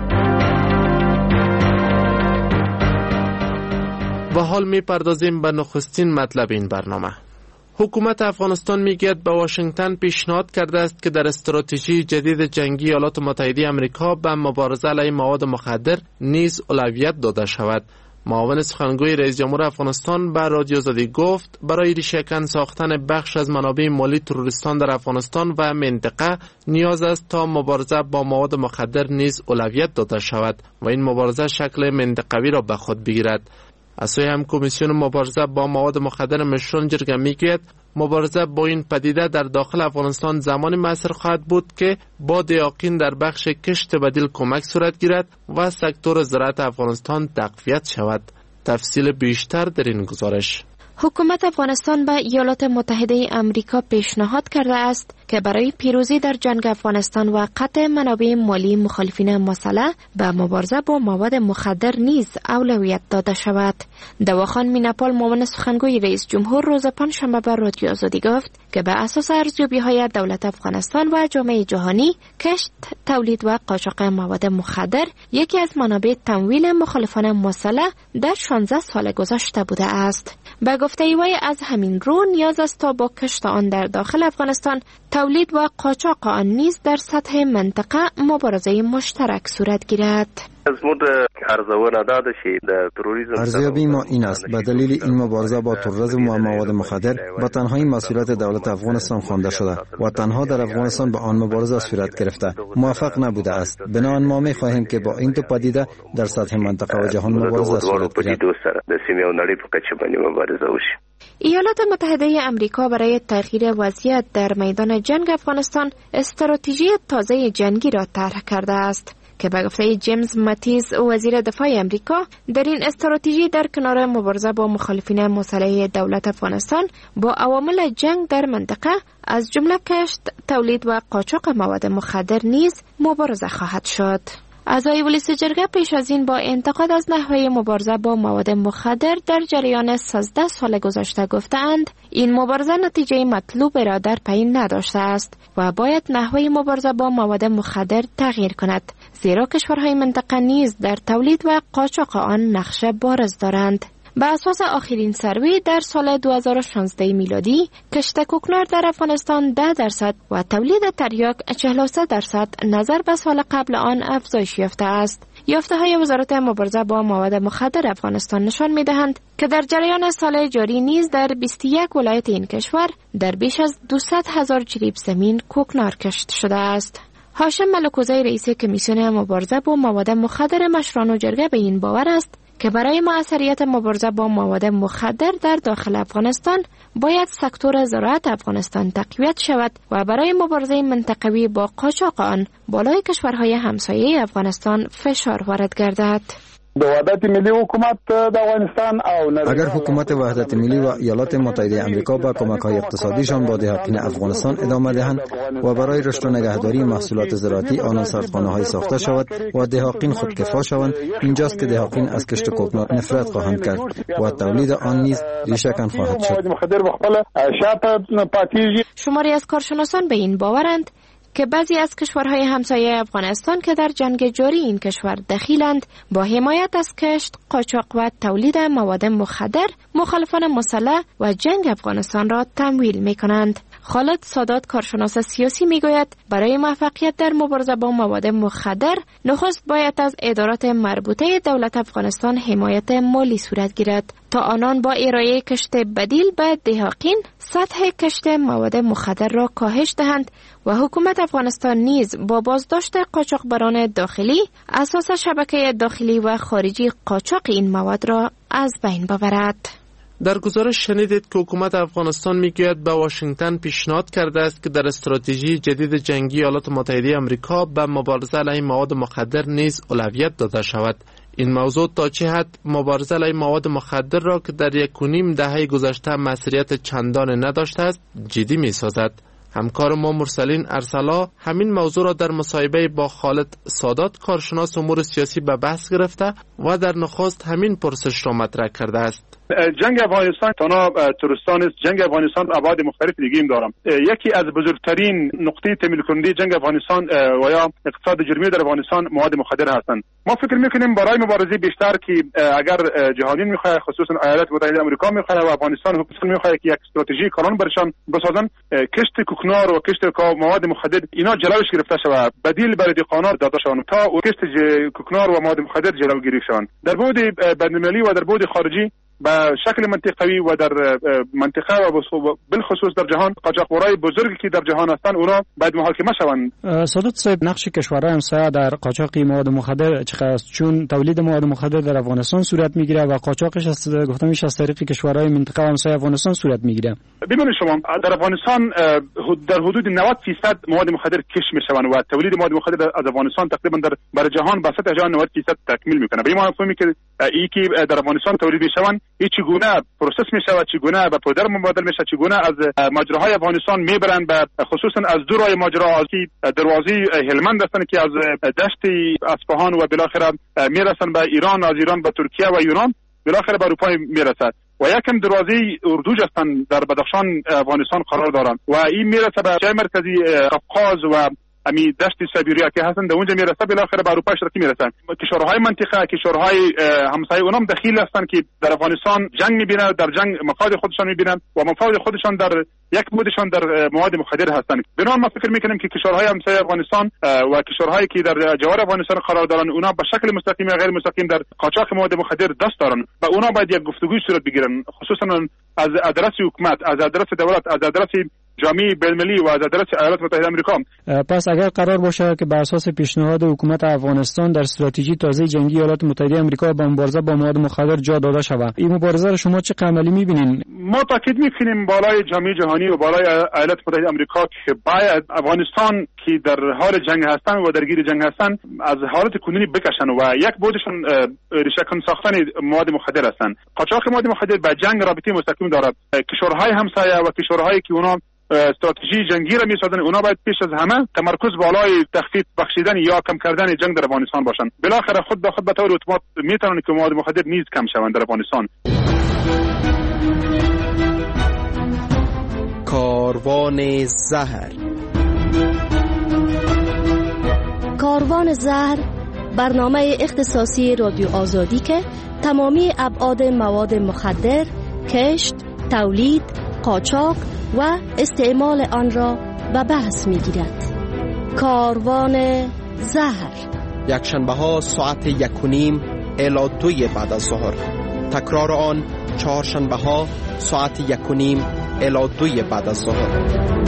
و حال میپردازیم به نخستین مطلب این برنامه. حکومت افغانستان میگوید به واشنگتن پیشنهاد کرده است که در استراتژی جدید جنگی ایالات متحده آمریکا به مبارزه علیه مواد مخدر نیز اولویت داده شود. معاون سخنگوی رئیس جمهور افغانستان به رادیو آزادی گفت برای ریشه‌کن ساختن بخش از منابع مالی تروریستان در افغانستان و منطقه نیاز است تا مبارزه با مواد مخدر نیز اولویت داده شود و این مبارزه شکل منطقوی را به خود بگیرد. از سوی هم کمیسیون مبارزه با مواد مخدر مشران جرگه میگوید مبارزه با این پدیده در داخل افغانستان زمانی مؤثر خواهد بود که با دیاقین در بخش کشت بدیل کمک صورت گیرد و سکتور زراعت افغانستان تقویت شود. تفصیل بیشتر در این گزارش. حکومت افغانستان به ایالات متحده آمریکا پیشنهاد کرده است که برای پیروزی در جنگ افغانستان و قطع منابع مالی مخالفین مسلح به مبارزه با مواد مخدر نیز اولویت داده شود. دواخان میناپال معاون سخنگوی رئیس جمهور روز پنجشنبه به رادیو آزادی گفت که به اساس ارزیابی‌های دولت افغانستان و جامعه جهانی کشت، تولید و قاچاق مواد مخدر یکی از منابع تمویل مخالفان مسلح در شانزده سال گذشته بوده است. به گفته وی از همین رو نیاز است تا با کشت آن در داخل افغانستان، تولید و قاچاق آن نیز در سطح منطقه مبارزه مشترک صورت گیرد. ارزیابی ما این است به دلیل این مبارزه با تروریسم و مواد مخدر با تنهایی مسئولیت دولت افغانستان خوانده شده و تنها در افغانستان به آن مبارزه صورت گرفته موفق نبوده است. بنابراین ما می خواهیم که با این دو پدیده در سطح منطقه و جهان مبارزه صورت گیرد. ایالات متحده آمریکا برای تغییر وضعیت در میدان جنگ افغانستان استراتژی تازه جنگی را طرح کرده است که به گفته جیمز ماتیز وزیر دفاع آمریکا در این استراتژی در کنار مبارزه با مخالفین مسلح دولت افغانستان با عوامل جنگ در منطقه از جمله کشت، تولید و قاچاق مواد مخدر نیز مبارزه خواهد شد. اعضای ولس جرگه پیش از این با انتقاد از نحوه مبارزه با مواد مخدر در جریان سیزده سال گذشته گفتند این مبارزه نتیجه مطلوب را در پی نداشته است و باید نحوه مبارزه با مواد مخدر تغییر کند، زیرا کشورهای منطقه نیز در تولید و قاچاق آن نقش بارز دارند. به اساس آخرین سروی در سال دو هزار و شانزده میلادی کشت کوکنار در افغانستان ده درصد و تولید تریاک چهل و سه درصد نظر به سال قبل آن افزایش یافته است. یافته های وزارت مبارزه با مواد مخدر افغانستان نشان می دهند که در جریان سال جاری نیز در بیست و یک ولایت این کشور در بیش از دویست هزار جریب زمین کوکنار کشت شده است. هاشم ملکوزی رئیس کمیسیون مبارزه با مواد مخدر مشران و جرگه به این باور است که برای موثریت مبارزه با مواد مخدر در داخل افغانستان باید سکتور زراعت افغانستان تقویت شود و برای مبارزه منطقوی با قاچاق آن بالای کشورهای همسایه افغانستان فشار وارد گردد. وحدت ملی حکومت د افغانستان او اگر حکومت وحدت ملی و ایالات متحده آمریکا با کمک‌های اقتصادیشان با دهقان افغانستان ادامه دهند و برای رشد و نگهداری محصولات زراعتی آن سردخانه‌های ساخته شود و دهقان خودکفا شوند، اینجاست که دهقان از کشت کوکنار نفرت خواهند کرد و تولید آن نیز ریشه‌کن خواهد شد. شماری از کارشناسان به این باورند که بعضی از کشورهای همسایه افغانستان که در جنگ جاری این کشور دخیلند با حمایت از کشت، قاچاق و تولید مواد مخدر مخالفان مسلح و جنگ افغانستان را تمویل می کنند. خالد سادات کارشناس سیاسی میگوید برای موفقیت در مبارزه با مواد مخدر نخست باید از ادارات مربوطه دولت افغانستان حمایت مالی صورت گیرد تا آنان با ارائه کشت بدیل به دهاقین سطح کشت مواد مخدر را کاهش دهند و حکومت افغانستان نیز با بازداشت قاچاقبران داخلی اساس شبکه داخلی و خارجی قاچاق این مواد را از بین ببرد. در گزارش شنیدید که حکومت افغانستان میگوید به واشنگتن پیشنهاد کرده است که در استراتژی جدید جنگی ایالات متحده آمریکا به مبارزه علیه مواد مخدر نیز اولویت داده شود. این موضوع تا چه حد مبارزه علیه مواد مخدر را که در یک و نیم دهه گذشته مسئولیت چندان نداشته است جدی می سازد. همکار ما مرسلین ارسلا همین موضوع را در مصاحبه با خالد سادات کارشناس امور سیاسی به بحث گرفته و در نخست همین پرسش را مطرح کرده است. جنگ افغانستان تنها ترستان است. جنگ افغانستان ابعاد مختلف دیگه هم دارم. یکی از بزرگترین نقطه تمایل کننده جنگ افغانستان و یا اقتصاد جرمی در افغانستان مواد مخدر هستند. ما فکر میکنیم برای مبارزه بیشتر که اگر جهانیون میخواد خصوصا ایالات متحده آمریکا میخواد و افغانستان حکومت میخواد که یک استراتژی کلان برشان بسازن کشت کوکنار و کشت مواد مخدر اینا جلوش گرفته شود بدیل برای دهقانان داده شوند تا کشت کوکنار و مواد مخدر جلوگیری شوند. در بعد بین‌المللی و در بعد خارجی به شکل منطقوی و در منطقه و بالخصوص در جهان قاچاقبرای بزرگی که در جهان هستند اونا باید محاکمه شوند. سادات صاحب نقش کشورهای همسایه در قاچاق مواد مخدر چقدر است؟ چون تولید مواد مخدر در افغانستان صورت میگیره و قاچاقش از گفتم میشه از طریق کشورهای منطقه و همسایه افغانستان صورت میگیره. ببینید شما در افغانستان در حدود نود درصد مواد مخدر کش میشوند و تولید مواد مخدر از افغانستان تقریبا در برای جهان به سطح جهان نود درصد تکمیل میکنه. به این معنی فهمی که ای که در افغانستان تولید میشوند این چگونه پروسس میشود، چگونه به پودر مبادل میشه، چگونه از ماجراهای افغانستان میبرند به خصوصا از دو راه ماجرا از دروازه هلمند هستند که از دشت اصفهان و بالاخره میرسن به ایران، از ایران به ترکیه و یونان، بالاخره به اروپا میرسد و یکم دروازه اردوج هستند در بدخشان افغانستان قرار دارند و این میرسه به جای مرکزی قفقاز و امی دشت سیبریا که هستند در اونجا میرسه بالاخره به اروپا اشتراکی میرسن. کشورهای منطقه کشورهای همسایه اونم دخیل هستند که در افغانستان جنگ میبینن، در جنگ مفاد خودشان میبینن و مفاد خودشان در یک بودشان در مواد مخدر هستند. بنابراین ما فکر میکنیم که کشورهای همسایه افغانستان و کشورهایی که در جوار افغانستان قرار دارن اونا به شکل مستقیم یا غیر مستقیم در قاچاق مواد مخدر دست دارن و اونا باید یک گفتگوی صورت بگیرن خصوصا از ادرس حکومت، از ادرس دولت، از ادرس جامعه بین‌المللی و از ادرس ایالات متحده آمریکا. پس اگر قرار باشه که بر اساس پیشنهاد حکومت افغانستان در استراتژی تازه جنگی ایالات متحده آمریکا با مبارزه با مواد مخدر جا داده شود، این مبارزه را شما چه عملی می‌بینین؟ ما تاکید می‌کنیم بالای جامعه جهانی و بالای ایالات متحده آمریکا که باید افغانستان که در حال جنگ هستن و درگیر جنگ هستن از حالت کنونی بکشن و یک بودشون ریشه‌کن ساختن مواد مخدر هستن. قاچاق مواد مخدر با جنگ رابطه مستقیم دارد. کشورهای همسایه و کشورهایی که اونا استراتژی جنگی را میسازن اونا باید پیش از همه تمرکز بالای تخفیف بخشیدن یا کم کردن جنگ در افغانستان باشن. بالاخره خود به خود به طور اتومات میتونن که مواد مخدر نیز کم شوند در افغانستان. کاروان زهر. کاروان زهر برنامه اختصاصی رادیو آزادی که تمامی ابعاد مواد مخدر، کشت، تولید، قاچاق و استعمال آن را به بحث می‌گیرد. کاروان زهر یک شنبه ها ساعت یک و نیم الی دوی بعد از ظهر، تکرار آن چهار شنبه ها ساعت یک و نیم الی دوی بعد از ظهر.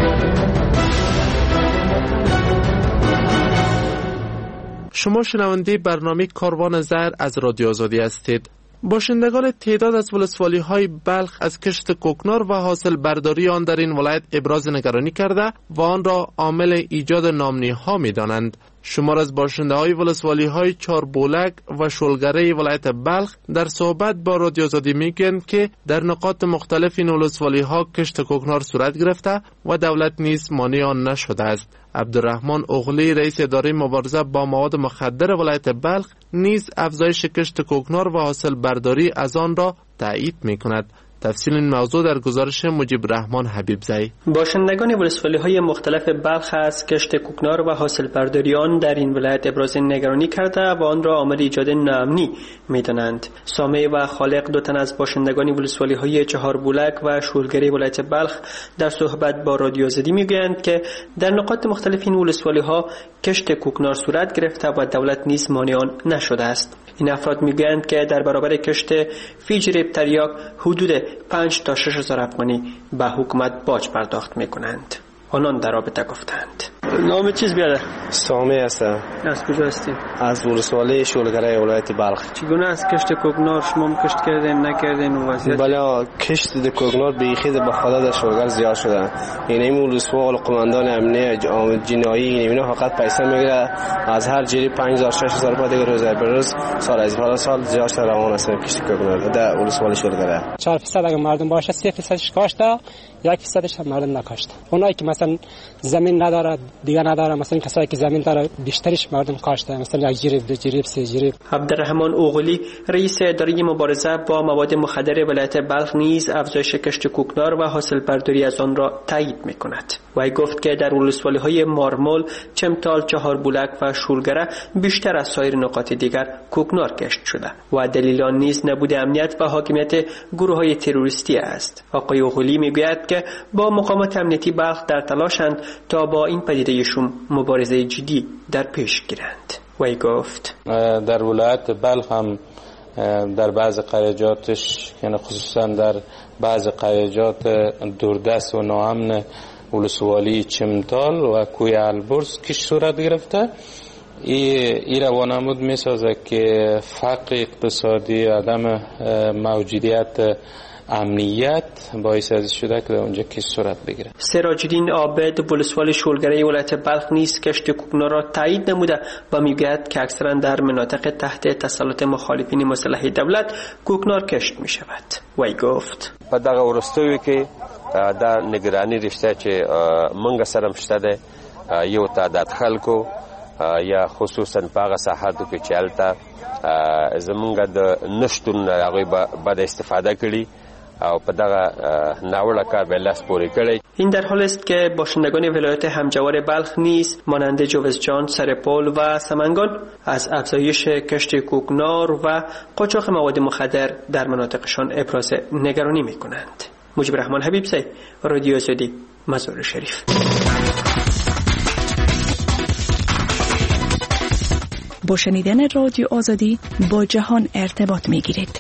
شما شنونده برنامه کاروان زهر از رادیو آزادی هستید. باشندگان تعداد از ولسوالی های بلخ از کشت کوکنار و حاصل برداری آن در این ولایت ابراز نگرانی کرده و آن را عامل ایجاد نامنی ها می دانند. شمار از باشنده های ولسوالی های چاربولک و شلگره ولایت بلخ در صحبت با رادیو آزادی میگن که در نقاط مختلف این ولسوالی ها کشت کوکنار صورت گرفته و دولت نیز مانع آن نشده است. عبدالرحمن اغلی رئیس اداره مبارزه با مواد مخدر ولایت بلخ نیز افزایش کشت کوکنار و حاصل برداری از آن را تایید می کند. تفصیل این موضوع در گزارش مجیب رحمان حبیبزی. باشندگان ولسوالی‌های مختلف بلخ از کشت کوکنار و حاصل برداری آن در این ولایت ابراز نگرانی کرده و آن را عامل ایجاد ناامنی می‌دانند. سامع و خالق، دو تن از باشندگان ولسوالی‌های چهار بولک و شولگری ولایت بلخ، در صحبت با رادیو آزادی می‌گویند که در نقاط مختلف این ولسوالی‌ها کشت کوکنار صورت گرفته و دولت نیز مانع آن نشده است. این افراد میگویند که در برابر کشت فیجریب تریاک حدود پنج تا شش هزار افغانی به حکومت باج پرداخت میکنند. آنان در رابطه گفتند. نام چیز بیاده؟ سامی هستم. از کجا هستی؟ از ولسوالی شولگره ولایت بلخ. چگونه از کشت کوکنار شما هم کشت کردین نکردین و وضعیت؟ بله، کشت د کوکنار بیخی به خدا در شولگر زیاد شده. یعنی این ولسوال قماندان امنیه جنایی اینا فقط پیسه میگیره، از هر جری پنج هزار شش هزار روپیه دیگه روز به روز سال از سال سال زیاد شده روان است کشت کوکنار در ولسوالی شولگره. چهار درصد اگه مردم باشه سه درصدش کاشته، یک درصدش هم مردم نکاشته. اونایی که مثلا زمین نداره دیگه نداره، مثلا کسایی که زمین داره بیشترش مردم کاشته، مثلا یک جریب دو جریب سه جریب. عبدالرحمن اوغلی، رئیس اداره مبارزه با مواد مخدر ولایت بلخ، نیز افزایش کشت کوکنار و حاصل برداری از آن را تایید میکند. وی گفت که در ولسوالی‌های مارمول، چمتال، چهار بولک و شولگره بیشتر از سایر نقاط دیگر کوکنار کشت شده و دلیل آن نیز نبود امنیت و حاکمیت گروه‌های تروریستی است. آقای اوغلی میگوید که با مقامات امنیتی بلخ در تلاشند تا با این پدیده شوم مبارزه جدی در پیش گیرند. وی گفت در ولایت بلخ هم در بعض قریجاتش، یعنی خصوصا در بعض قریجات دوردست و ناامن ولسوالی چمتال و کوی البرز کش صورت گرفته. ای روانمود می سازه که فقر اقتصادی، عدم موجودیت امنیت باعث از شده که اونجا کش صورت بگیره. سراج‌الدین عابد، ولسوالی شولگره ولایت بلخ، نیز کشت کوکنار را تایید نموده و میگوید که اکثرا در مناطق تحت تسلط مخالفین مسلح دولت کوکنار کشت می شود. وی گفت په دغه ورستوي کې دا نگرانی رشته چې منګه سره مشته ده، یو تعداد خلکو یا خصوصا په هغه ساحاتو کې چې هلته زمونږ د نشتون هغوی بد استفاده کړي او په دغه ناوړه کار به لاس پورې کړی. این در حال است که باشندگان ولایت همجوار بلخ نیز مانند جوزجان، سرپل و سمنگان از افزایش کشت کوکنار و قاچاق مواد مخدر در مناطقشان ابراز نگرانی می‌کنند. مجیب رحمان حبیبزی، رادیو آزادی، مزار شریف. با شنیدن رادیو آزادی با جهان ارتباط می‌گیرید.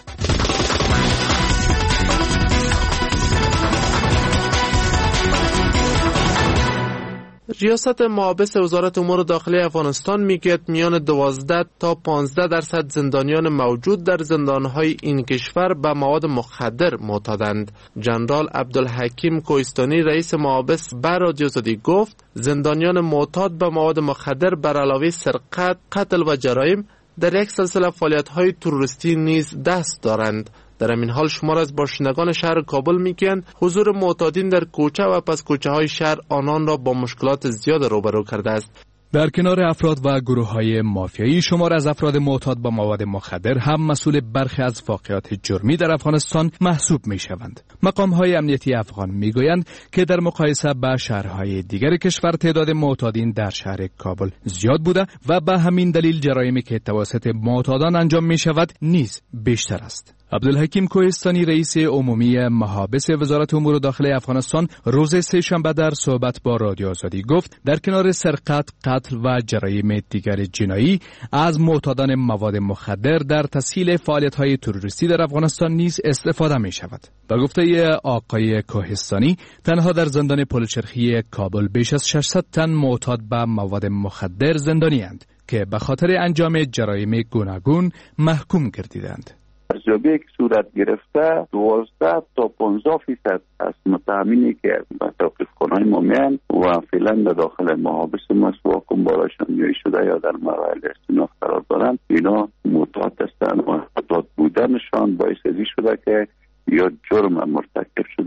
ریاست مابس وزارت امور داخلی افغانستان میگه میان دوازده تا پانزده درصد زندانیان موجود در زندانهای این کشور به مواد مخدر معتادند. جنرال عبدالحکیم کوهستانی، رئیس مابس، به رادیو آزادی گفت زندانیان معتاد به مواد مخدر بر علاوه سرقت، قتل و جرایم در یک سلسله فعالیت‌های تروریستی نیز دست دارند. در همین حال شمار از باشندگان شهر کابل میگن حضور معتادین در کوچه و پس کوچه های شهر آنان را با مشکلات زیاد روبرو کرده است. در کنار افراد و گروه‌های مافیایی، شمار از افراد معتاد با مواد مخدر هم مسئول برخی از واقعات جرمی در افغانستان محسوب می‌شوند. مقام‌های امنیتی افغان می‌گویند که در مقایسه با شهرهای دیگر کشور تعداد معتادین در شهر کابل زیاد بوده و به همین دلیل جرایمی که توسط معتادان انجام می‌شود نیز بیشتر است. عبدالحکیم کوهستانی، رئیس عمومی محابس وزارت امور داخلی افغانستان، روز سه‌شنبه در صحبت با رادیو آزادی گفت در کنار سرقت، قتل و جرایم دیگر جنایی از معتادان مواد مخدر در تسهیل فعالیت‌های تروریستی در افغانستان نیز استفاده می‌شود. با گفته آقای کوهستانی، تنها در زندان پلچرخی کابل بیش از ششصد تن معتاد به مواد مخدر زندانی‌اند که به خاطر انجام جرایم گوناگون محکوم گردیدند. ارزیابی که صورت گرفته دوازده تا پانزده فیصد از متهمینی که به توقیفخانه‌های ما میان و فعلا در داخل محابس مسواکم برایشان جایی شده یا در مراحل استیناف قرار دارند، اینا معتاد هستند و معتاد بودنشان باعث ازی شده که یا جرم مرتکب شده.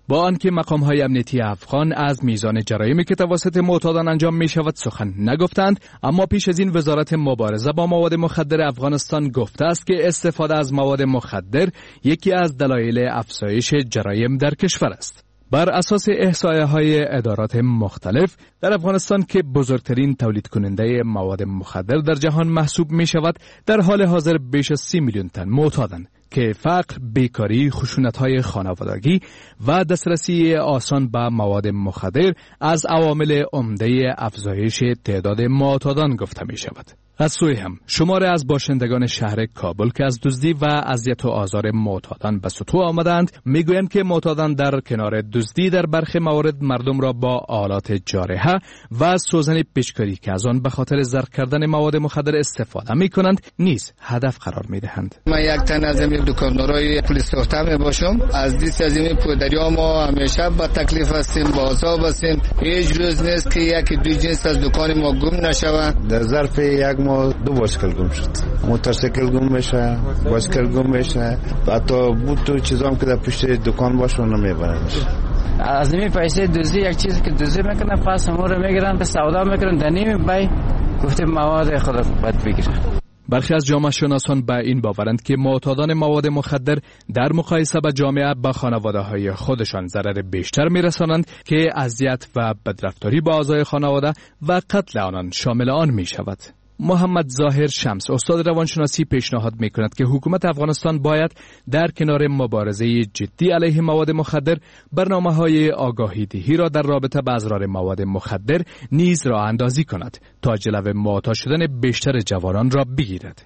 با آنکه مقام‌های امنیتی افغان از میزان جرایمی که توسط معتادان انجام می‌شود سخن نگفتند، اما پیش از این وزارت مبارزه با مواد مخدر افغانستان گفته است که استفاده از مواد مخدر یکی از دلایل افزایش جرایم در کشور است. بر اساس احصایه‌های ادارات مختلف در افغانستان که بزرگترین تولید کننده مواد مخدر در جهان محسوب می شود، در حال حاضر بیش از سی میلیون تن معتادند که فقر، بیکاری، خشونت‌های خانوادگی و دسترسی آسان به مواد مخدر از عوامل عمده افزایش تعداد معتادان گفته می شود. از سوی هم شماره از باشندگان شهر کابل که از دزدی و اذیت و آزار معتادان به سطوح آمدند میگویند که معتادان در کنار دزدی در برخی موارد مردم را با آلات جارحه و سوزن پیچکاری که از آن به خاطر زرق کردن مواد مخدر استفاده میکنند نیز هدف قرار میدهند. من یک تن از این دکاندارای پلیس ساخته می باشم. از دیس از این پودریا ما همیشه با تکلیف هستیم، با عذاب هستیم. هیچ روز نیست که یک دو جنس از دکان ما گم نشود. در ظرف یک ما دو بایسکل گم شد، موتورسیکل گم میشه، بایسکل گم میشه، حتی بود تو چیزام که در پشت دکان باشه اونو میبرنش. از نمی پیسه دوزی یک چیزی که دوزی میکنن پس همون رو میگیرن به سودا میکنن در نیمی بای گفتیم مواد خود باید بگیرن. برخی از جامعه شناسان به این باورند که معتادان مواد مخدر در مقایسه با جامعه با خانواده های خودشان ضرر بیشتر میرسانند که اذیت و بدرفتاری با اعضای خانواده و قتل آنان شامل آن می شود. محمد ظاهر شمس استاد روانشناسی پیشنهاد می‌کند که حکومت افغانستان باید در کنار مبارزه جدی علیه مواد مخدر برنامه‌های آگاهی دهی را در رابطه با اضرار مواد مخدر نیز راه اندازی کند تا جلو معتاد شدن بیشتر جوانان را بگیرد.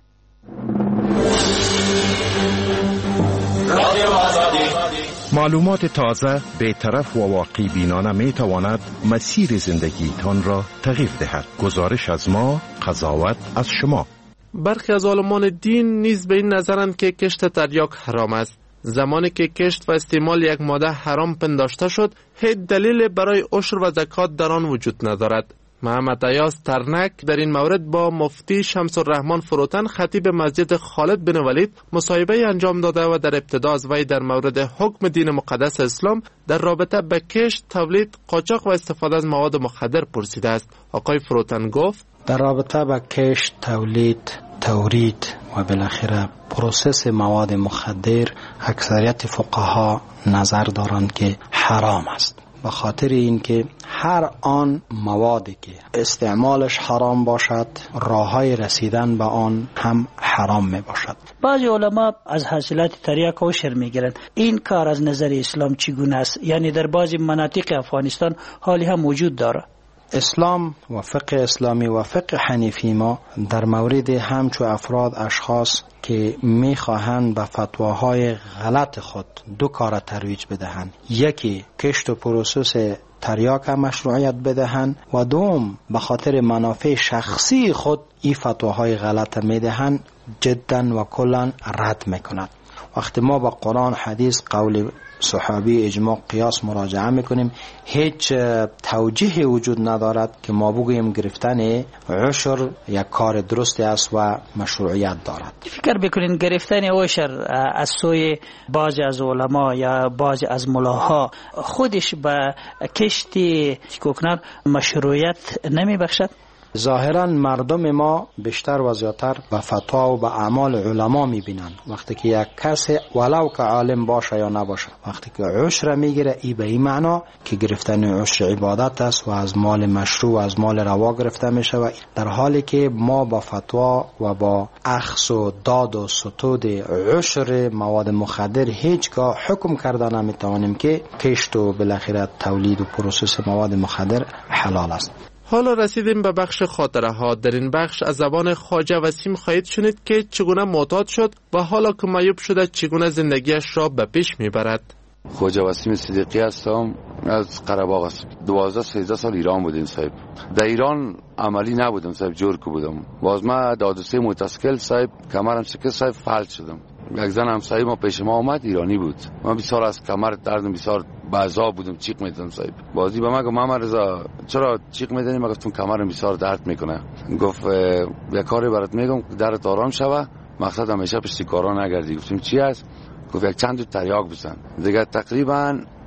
معلومات تازه، بی‌طرف و واقعی بینانه می تواند مسیر زندگیتان را تغییر دهد. گزارش از ما، قضاوت از شما. برخی از عالمان دین نیز به این نظرند که کشت تریاک حرام است. زمانی که کشت و استعمال یک ماده حرام پنداشته شد، هیچ دلیل برای عشر و زکات در آن وجود ندارد. محمد ایاز ترنک در این مورد با مفتی شمس الرحمن فروتن خطیب مسجد خالد بن ولید مصاحبه انجام داده و در ابتدا از وی در مورد حکم دین مقدس اسلام در رابطه به کشت، تولید، قاچاق و استفاده از مواد مخدر پرسیده است. آقای فروتن گفت در رابطه به کشت، تولید، تورید و بالاخره پروسس مواد مخدر اکثریت فقها نظر دارند که حرام است، به خاطر اینکه هر آن موادی که استعمالش حرام باشد راههای رسیدن به آن هم حرام می باشد. بعضی علما از حاصلات تریاک عشر می گیرند. این کار از نظر اسلام چگونه است؟ یعنی در بعضی مناطق افغانستان حالی هم موجود داره. اسلام و فقه اسلامی و فقه حنیفی ما در مورد همچو افراد اشخاص که میخواهند به فتواهای غلط خود دو کار ترویج بدهند، یکی کشت و پروسس تریاک مشروعیت بدهند و دوم به خاطر منافع شخصی خود این فتواهای غلط میدهند، جدا و کلا رد میکنند. وقتی ما با قرآن، حدیث، قول صحابی، اجماع، قیاس مراجعه میکنیم، هیچ توجیه وجود ندارد که ما بگوییم گرفتن عشر یک کار درستی است و مشروعیت دارد. فکر بکنین گرفتن عشر از سوی بعضی از علما یا بعضی از ملاها خودش به کشت کوکنار مشروعیت نمی بخشد؟ ظاهرا مردم ما بیشتر و زیادتر به فتوا و به اعمال علما میبینند. وقتی که یک کس ولو که عالم باشه یا نباشه وقتی که عشر میگیره، ای به این معنا که گرفتن عشر عبادت است و از مال مشروع و از مال روا گرفته میشه، و در حالی که ما با فتوا و با اخذ و داد و ستود عشر مواد مخدر هیچگاه حکم کرده نمیتوانیم که کشت و بالاخره تولید و پروسس مواد مخدر حلال است. حالا رسیدیم به بخش خاطره ها. در این بخش از زبان خواجه وسیم خواهید شنید که چگونه معتاد شد و حالا که معیوب شده چگونه زندگیش را به پیش میبرد. خواجه وسیم صدیقی هستم، از قره‌باغ هستم. دوازده سیزده سال ایران بودیم صاحب. در ایران عملی نبودم صاحب، جور که بودم. باز ما دادسه متاسکل صاحب کمرم شکست صاحب فلج شدم. یک زن همسایه ما پیش ما آمد، ایرانی بود. من بسیار از کمر دردم بسیار بعضا بودم، چیق میدم صاحب. بازی به من گفت محمد رضا چرا چیق میدنی؟ من گفتم کمرم بسیار درد میکنه. گفت یک کاری برات میگم درت آرام شوه، مقصد همیشه پشت کارا نگردی. گفتم چی است؟ گفت یک چند تا تریاک بزن. دیگه تقریبا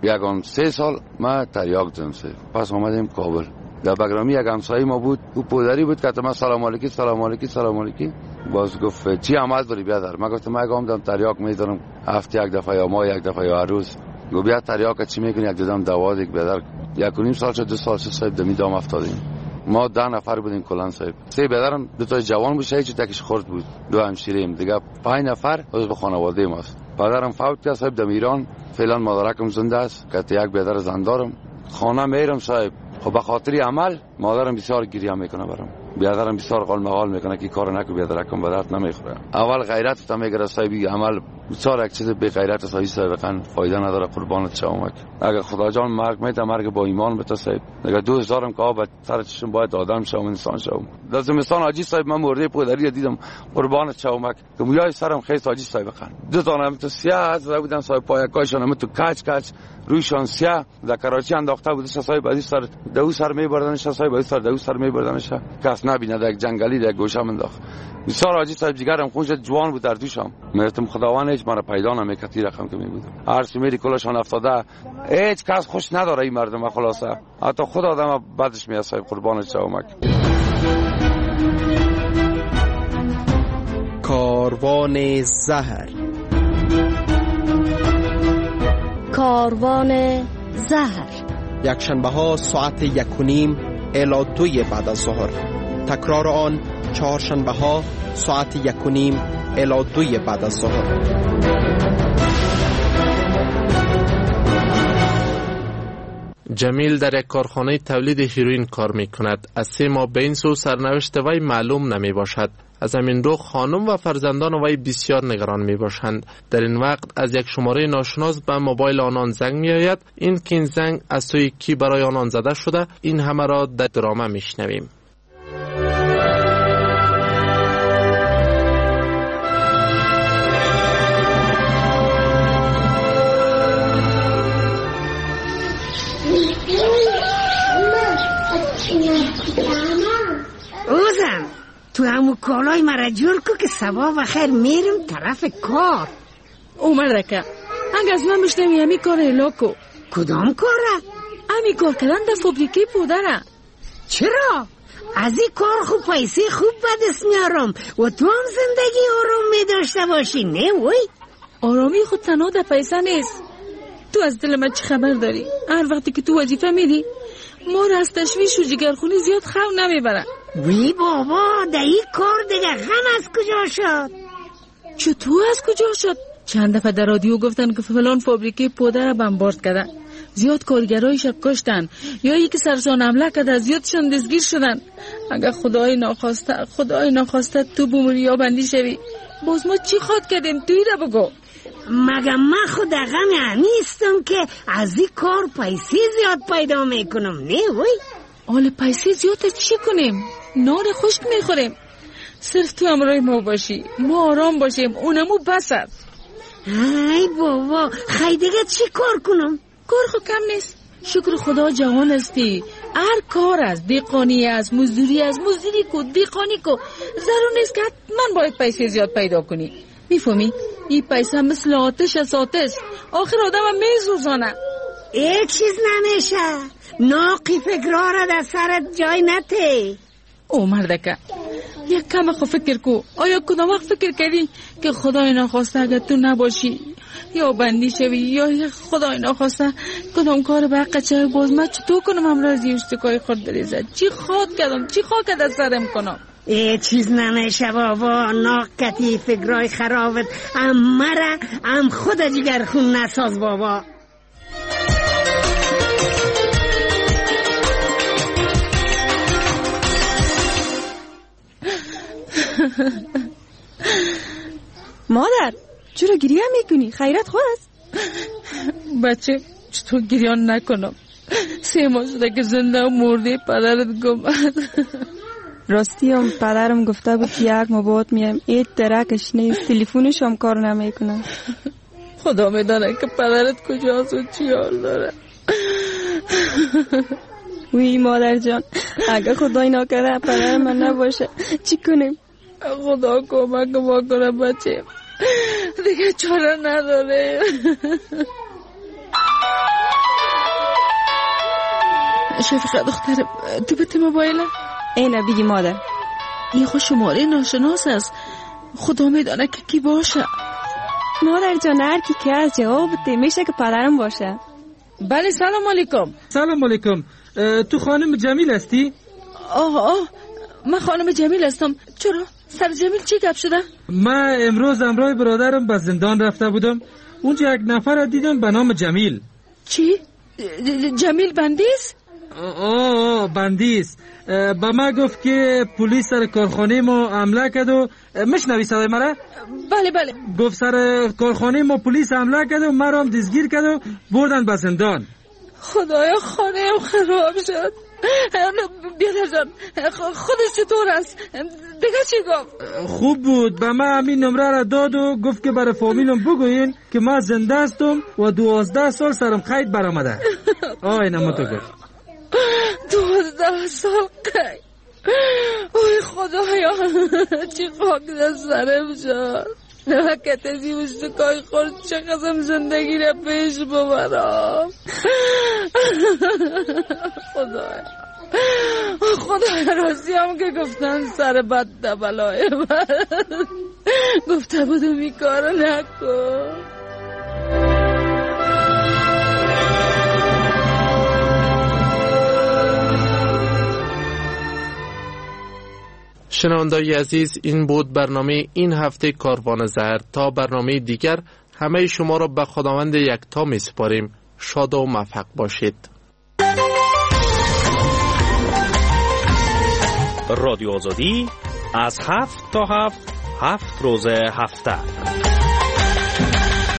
یکان سه سال ما تریاک زدم سیف. پس آمدیم کابل. در بگرامی یک همسایه ما بود، او پدری بود که ما سلام علیکی سلام علیکی سلام علیکی. باز گفت چی عمل داری بیادر؟ من گفتم من گام دارم تریاک میدارم هفته یک دفعه یا ماه یک دفعه یا هر روز. گفت بیا تریاک چی میکنی؟ یک دادم دوا دیگه بیادر. یک و نیم سال شد، دو سال شد صاحب دمی دام افتادیم. ما ده نفر بودیم کلان صاحب. سه بیادرم دو تا جوان بود، هیچ تکش خورد بود. دو همشیریم دیگه پنج نفر عضو خانواده ماست. پدرم فوت کرد صاحب در ایران. فعلا مادرکم زنده است که یک بیادر زندارم. خانه میرم صاحب. خب به خاطر عمل مادرم بسیار گریه میکنه برام. بیادرم بسیار قال مقال میکنه که کار نکو بیادرکم به درد نمیخوره. اول غیرت تا میگره صاحب عمل بسیار یک چیز به غیرت صاحب صاحب فایده نداره قربانت شوم. اگه خدا جان مرگ میده مرگ با ایمان بده صاحب. اگه دوست دارم که آب سر چشم باید آدم شوم انسان شوم. در زمستان حاجی صاحب من مرده پدری دیدم قربانت شوم که مویای سرم خیس حاجی صاحب خان. دو تا نام تو سیاه زده بودن صاحب پایکاشون تو کاچ کاچ رویشان سیاه در کراچی انداخته بود صاحب بعدی سر دو سر میبردنش صاحب بعدی سر دو سر میبردنش کس نبینه در جنگلی در گوشه انداخت. بسیار حاجی صاحب جگرم خوش جوان بود در دوشم. میرتم خداوند هیچ مرا پیدا نمیکردی رقم که میبودم. هر چی میری کلاشان افتاده هیچ کس خوش نداره این مردم خلاصه. حتی خود آدم بعدش میاد صاحب قربانش شومک. کاروان زهر. کاروان زهر یک شنبه ها ساعت یک و نیم الی دوی بعد از ظهر. تکرار آن چهارشنبه ها ساعت یک و نیم الی دوی بعد از ظهر. جمیل در یک کارخانه تولید هیروئین کار می کند. از سه ماه به این سو سرنوشت وی معلوم نمی باشد. از همین رو خانم و فرزندان وی بسیار نگران می باشند. در این وقت از یک شماره ناشناس به موبایل آنان زنگ می آید. این که این زنگ از سوی کی برای آنان زده شده، این همه را در درامه می شنویم. اوزم تو همو کالای مرا جور کو که سبا و خیر میرم طرف کار. اومده که هنگ از من بشنمی همی کار الاکو. کدام کاره؟ همی کار کردن در فابریکه پودره. چرا؟ از این کار خوب پیسه خوب بدست میارم و تو هم زندگی آرام میداشته باشی نه وی؟ آرامی خود تنها در پیسه نیست. تو از دل من چه خبر داری؟ هر وقتی که تو وظیفه میدی ما را از تشویش و جگرخونی زیاد خو نمیبرن. وی بابا در این کار دیگه غم از کجا شد؟ چطور از کجا شد؟ چند دفعه در رادیو گفتن که فلان فابریکه پودر بمبارد کردن، زیاد کارگرایش کشتن یا یکی سرسان حمله کرده زیادشان دستگیر شدن. اگر خدای ناخواسته خدای ناخواسته تو بمونی یا بندی شوی باز ما چی خواد کردیم؟ توی را بگو. مگه من خود غم نیستم که از این کار پیسه زیاد پیدا میکنم نه وی؟ حال پیسه زیاد چی کنیم؟ نان خشک میخوریم. صرف تو همراه ما باشی ما آرام باشیم اونمو بس است. ای بابا خیلی دیگه چی کار کنم؟ کار خود کم نیست. شکر خدا جوان هستی. هر کار است، دیقانی است، مزدوری است، مزدوری کو دیقانی کو ضرور نیست که من باید پیسه زیاد پیدا کنی. میفهمی؟ این پیسه مثل آتش است، آتش آخر آدم هم میسوزانه. یک چیز نمیشه. ناقی فکرها را در سرت جای نته. او مردکه یک کم خو فکر کو. آیا کدام وقت فکر کردی که خدای ناخواسته اگر تو نباشی یا بندی شوی یا خدای ناخواسته کدام کار به حق چه باز من چطور کنم همراه از این اشتکای خود بریزد؟ چی خواد کردم؟ چی خواد کردم سرم کنم؟ ای چیز نمیشه بابا. ناقتی فکرهای خرابت ام مرا ام خود جگر خون نساز بابا. مادر چرا گریه میکنی؟ خیرت خواست؟ بچه چطور گریان نکنم؟ سه ماه شده که زنده و مرده پدرت گمد. راستی هم پدرم گفته بود یک مباد میایم اید درکش نیست تلفنش هم کار نمیکنه. خدا میدانه که پدرت کجاست و چی حال داره. وی مادر جان اگه خدای ناکرده پدر من نباشه چی کنیم؟ خدا کمک ما کنه بچه دیگه چاره نداره. شفیقه دخترم تو بته موبایل اینا بگی مادر. این خود شماره ناشناس است، خدا میدانه که کی باشه. مادر جان هر کی که از جواب بده میشه که پدرم باشه. بله سلام علیکم. سلام علیکم. تو خانم جمیل هستی؟ آه آه من خانم جمیل هستم. چرا؟ سر جمیل چی گپ شده؟ من امروز همراه برادرم به زندان رفته بودم، اونجا یک نفر دیدم به نام جمیل. چی؟ جمیل بندیس؟ آه آه بندیس. با ما گفت که پلیس سر کارخانه ما حمله کرد و میشنوی صدای مرا؟ بله بله. گفت سر کارخانه ما پلیس حمله کرد و مرا هم دستگیر کرد و بردن به زندان. خدایا خانه هم خراب شد. بیادر جان خودش چطور است؟ دیگه چی گفت؟ خوب بود. به من همین نمره را داد و گفت که برای فامیلم بگوین که من زنده هستم و دوازده سال سرم قید برآمده. آه اینم تو گفت دوازده سال قید. اوی خدایا چی خاک در سرم شد. نمکت ازی مشتکای خورد چه قسم زندگی را پیش ببرم. خدایا خدایا راستی هم که گفتن سر بد دبلای من گفته بودم این کارو نکن. شنونده‌های عزیز، این بود برنامه این هفته کاروان زهر. تا برنامه دیگر همه شما را به خداوند یکتا می سپاریم. شاد و موفق باشید. رادیو آزادی از هفت تا هفت هفت روز هفته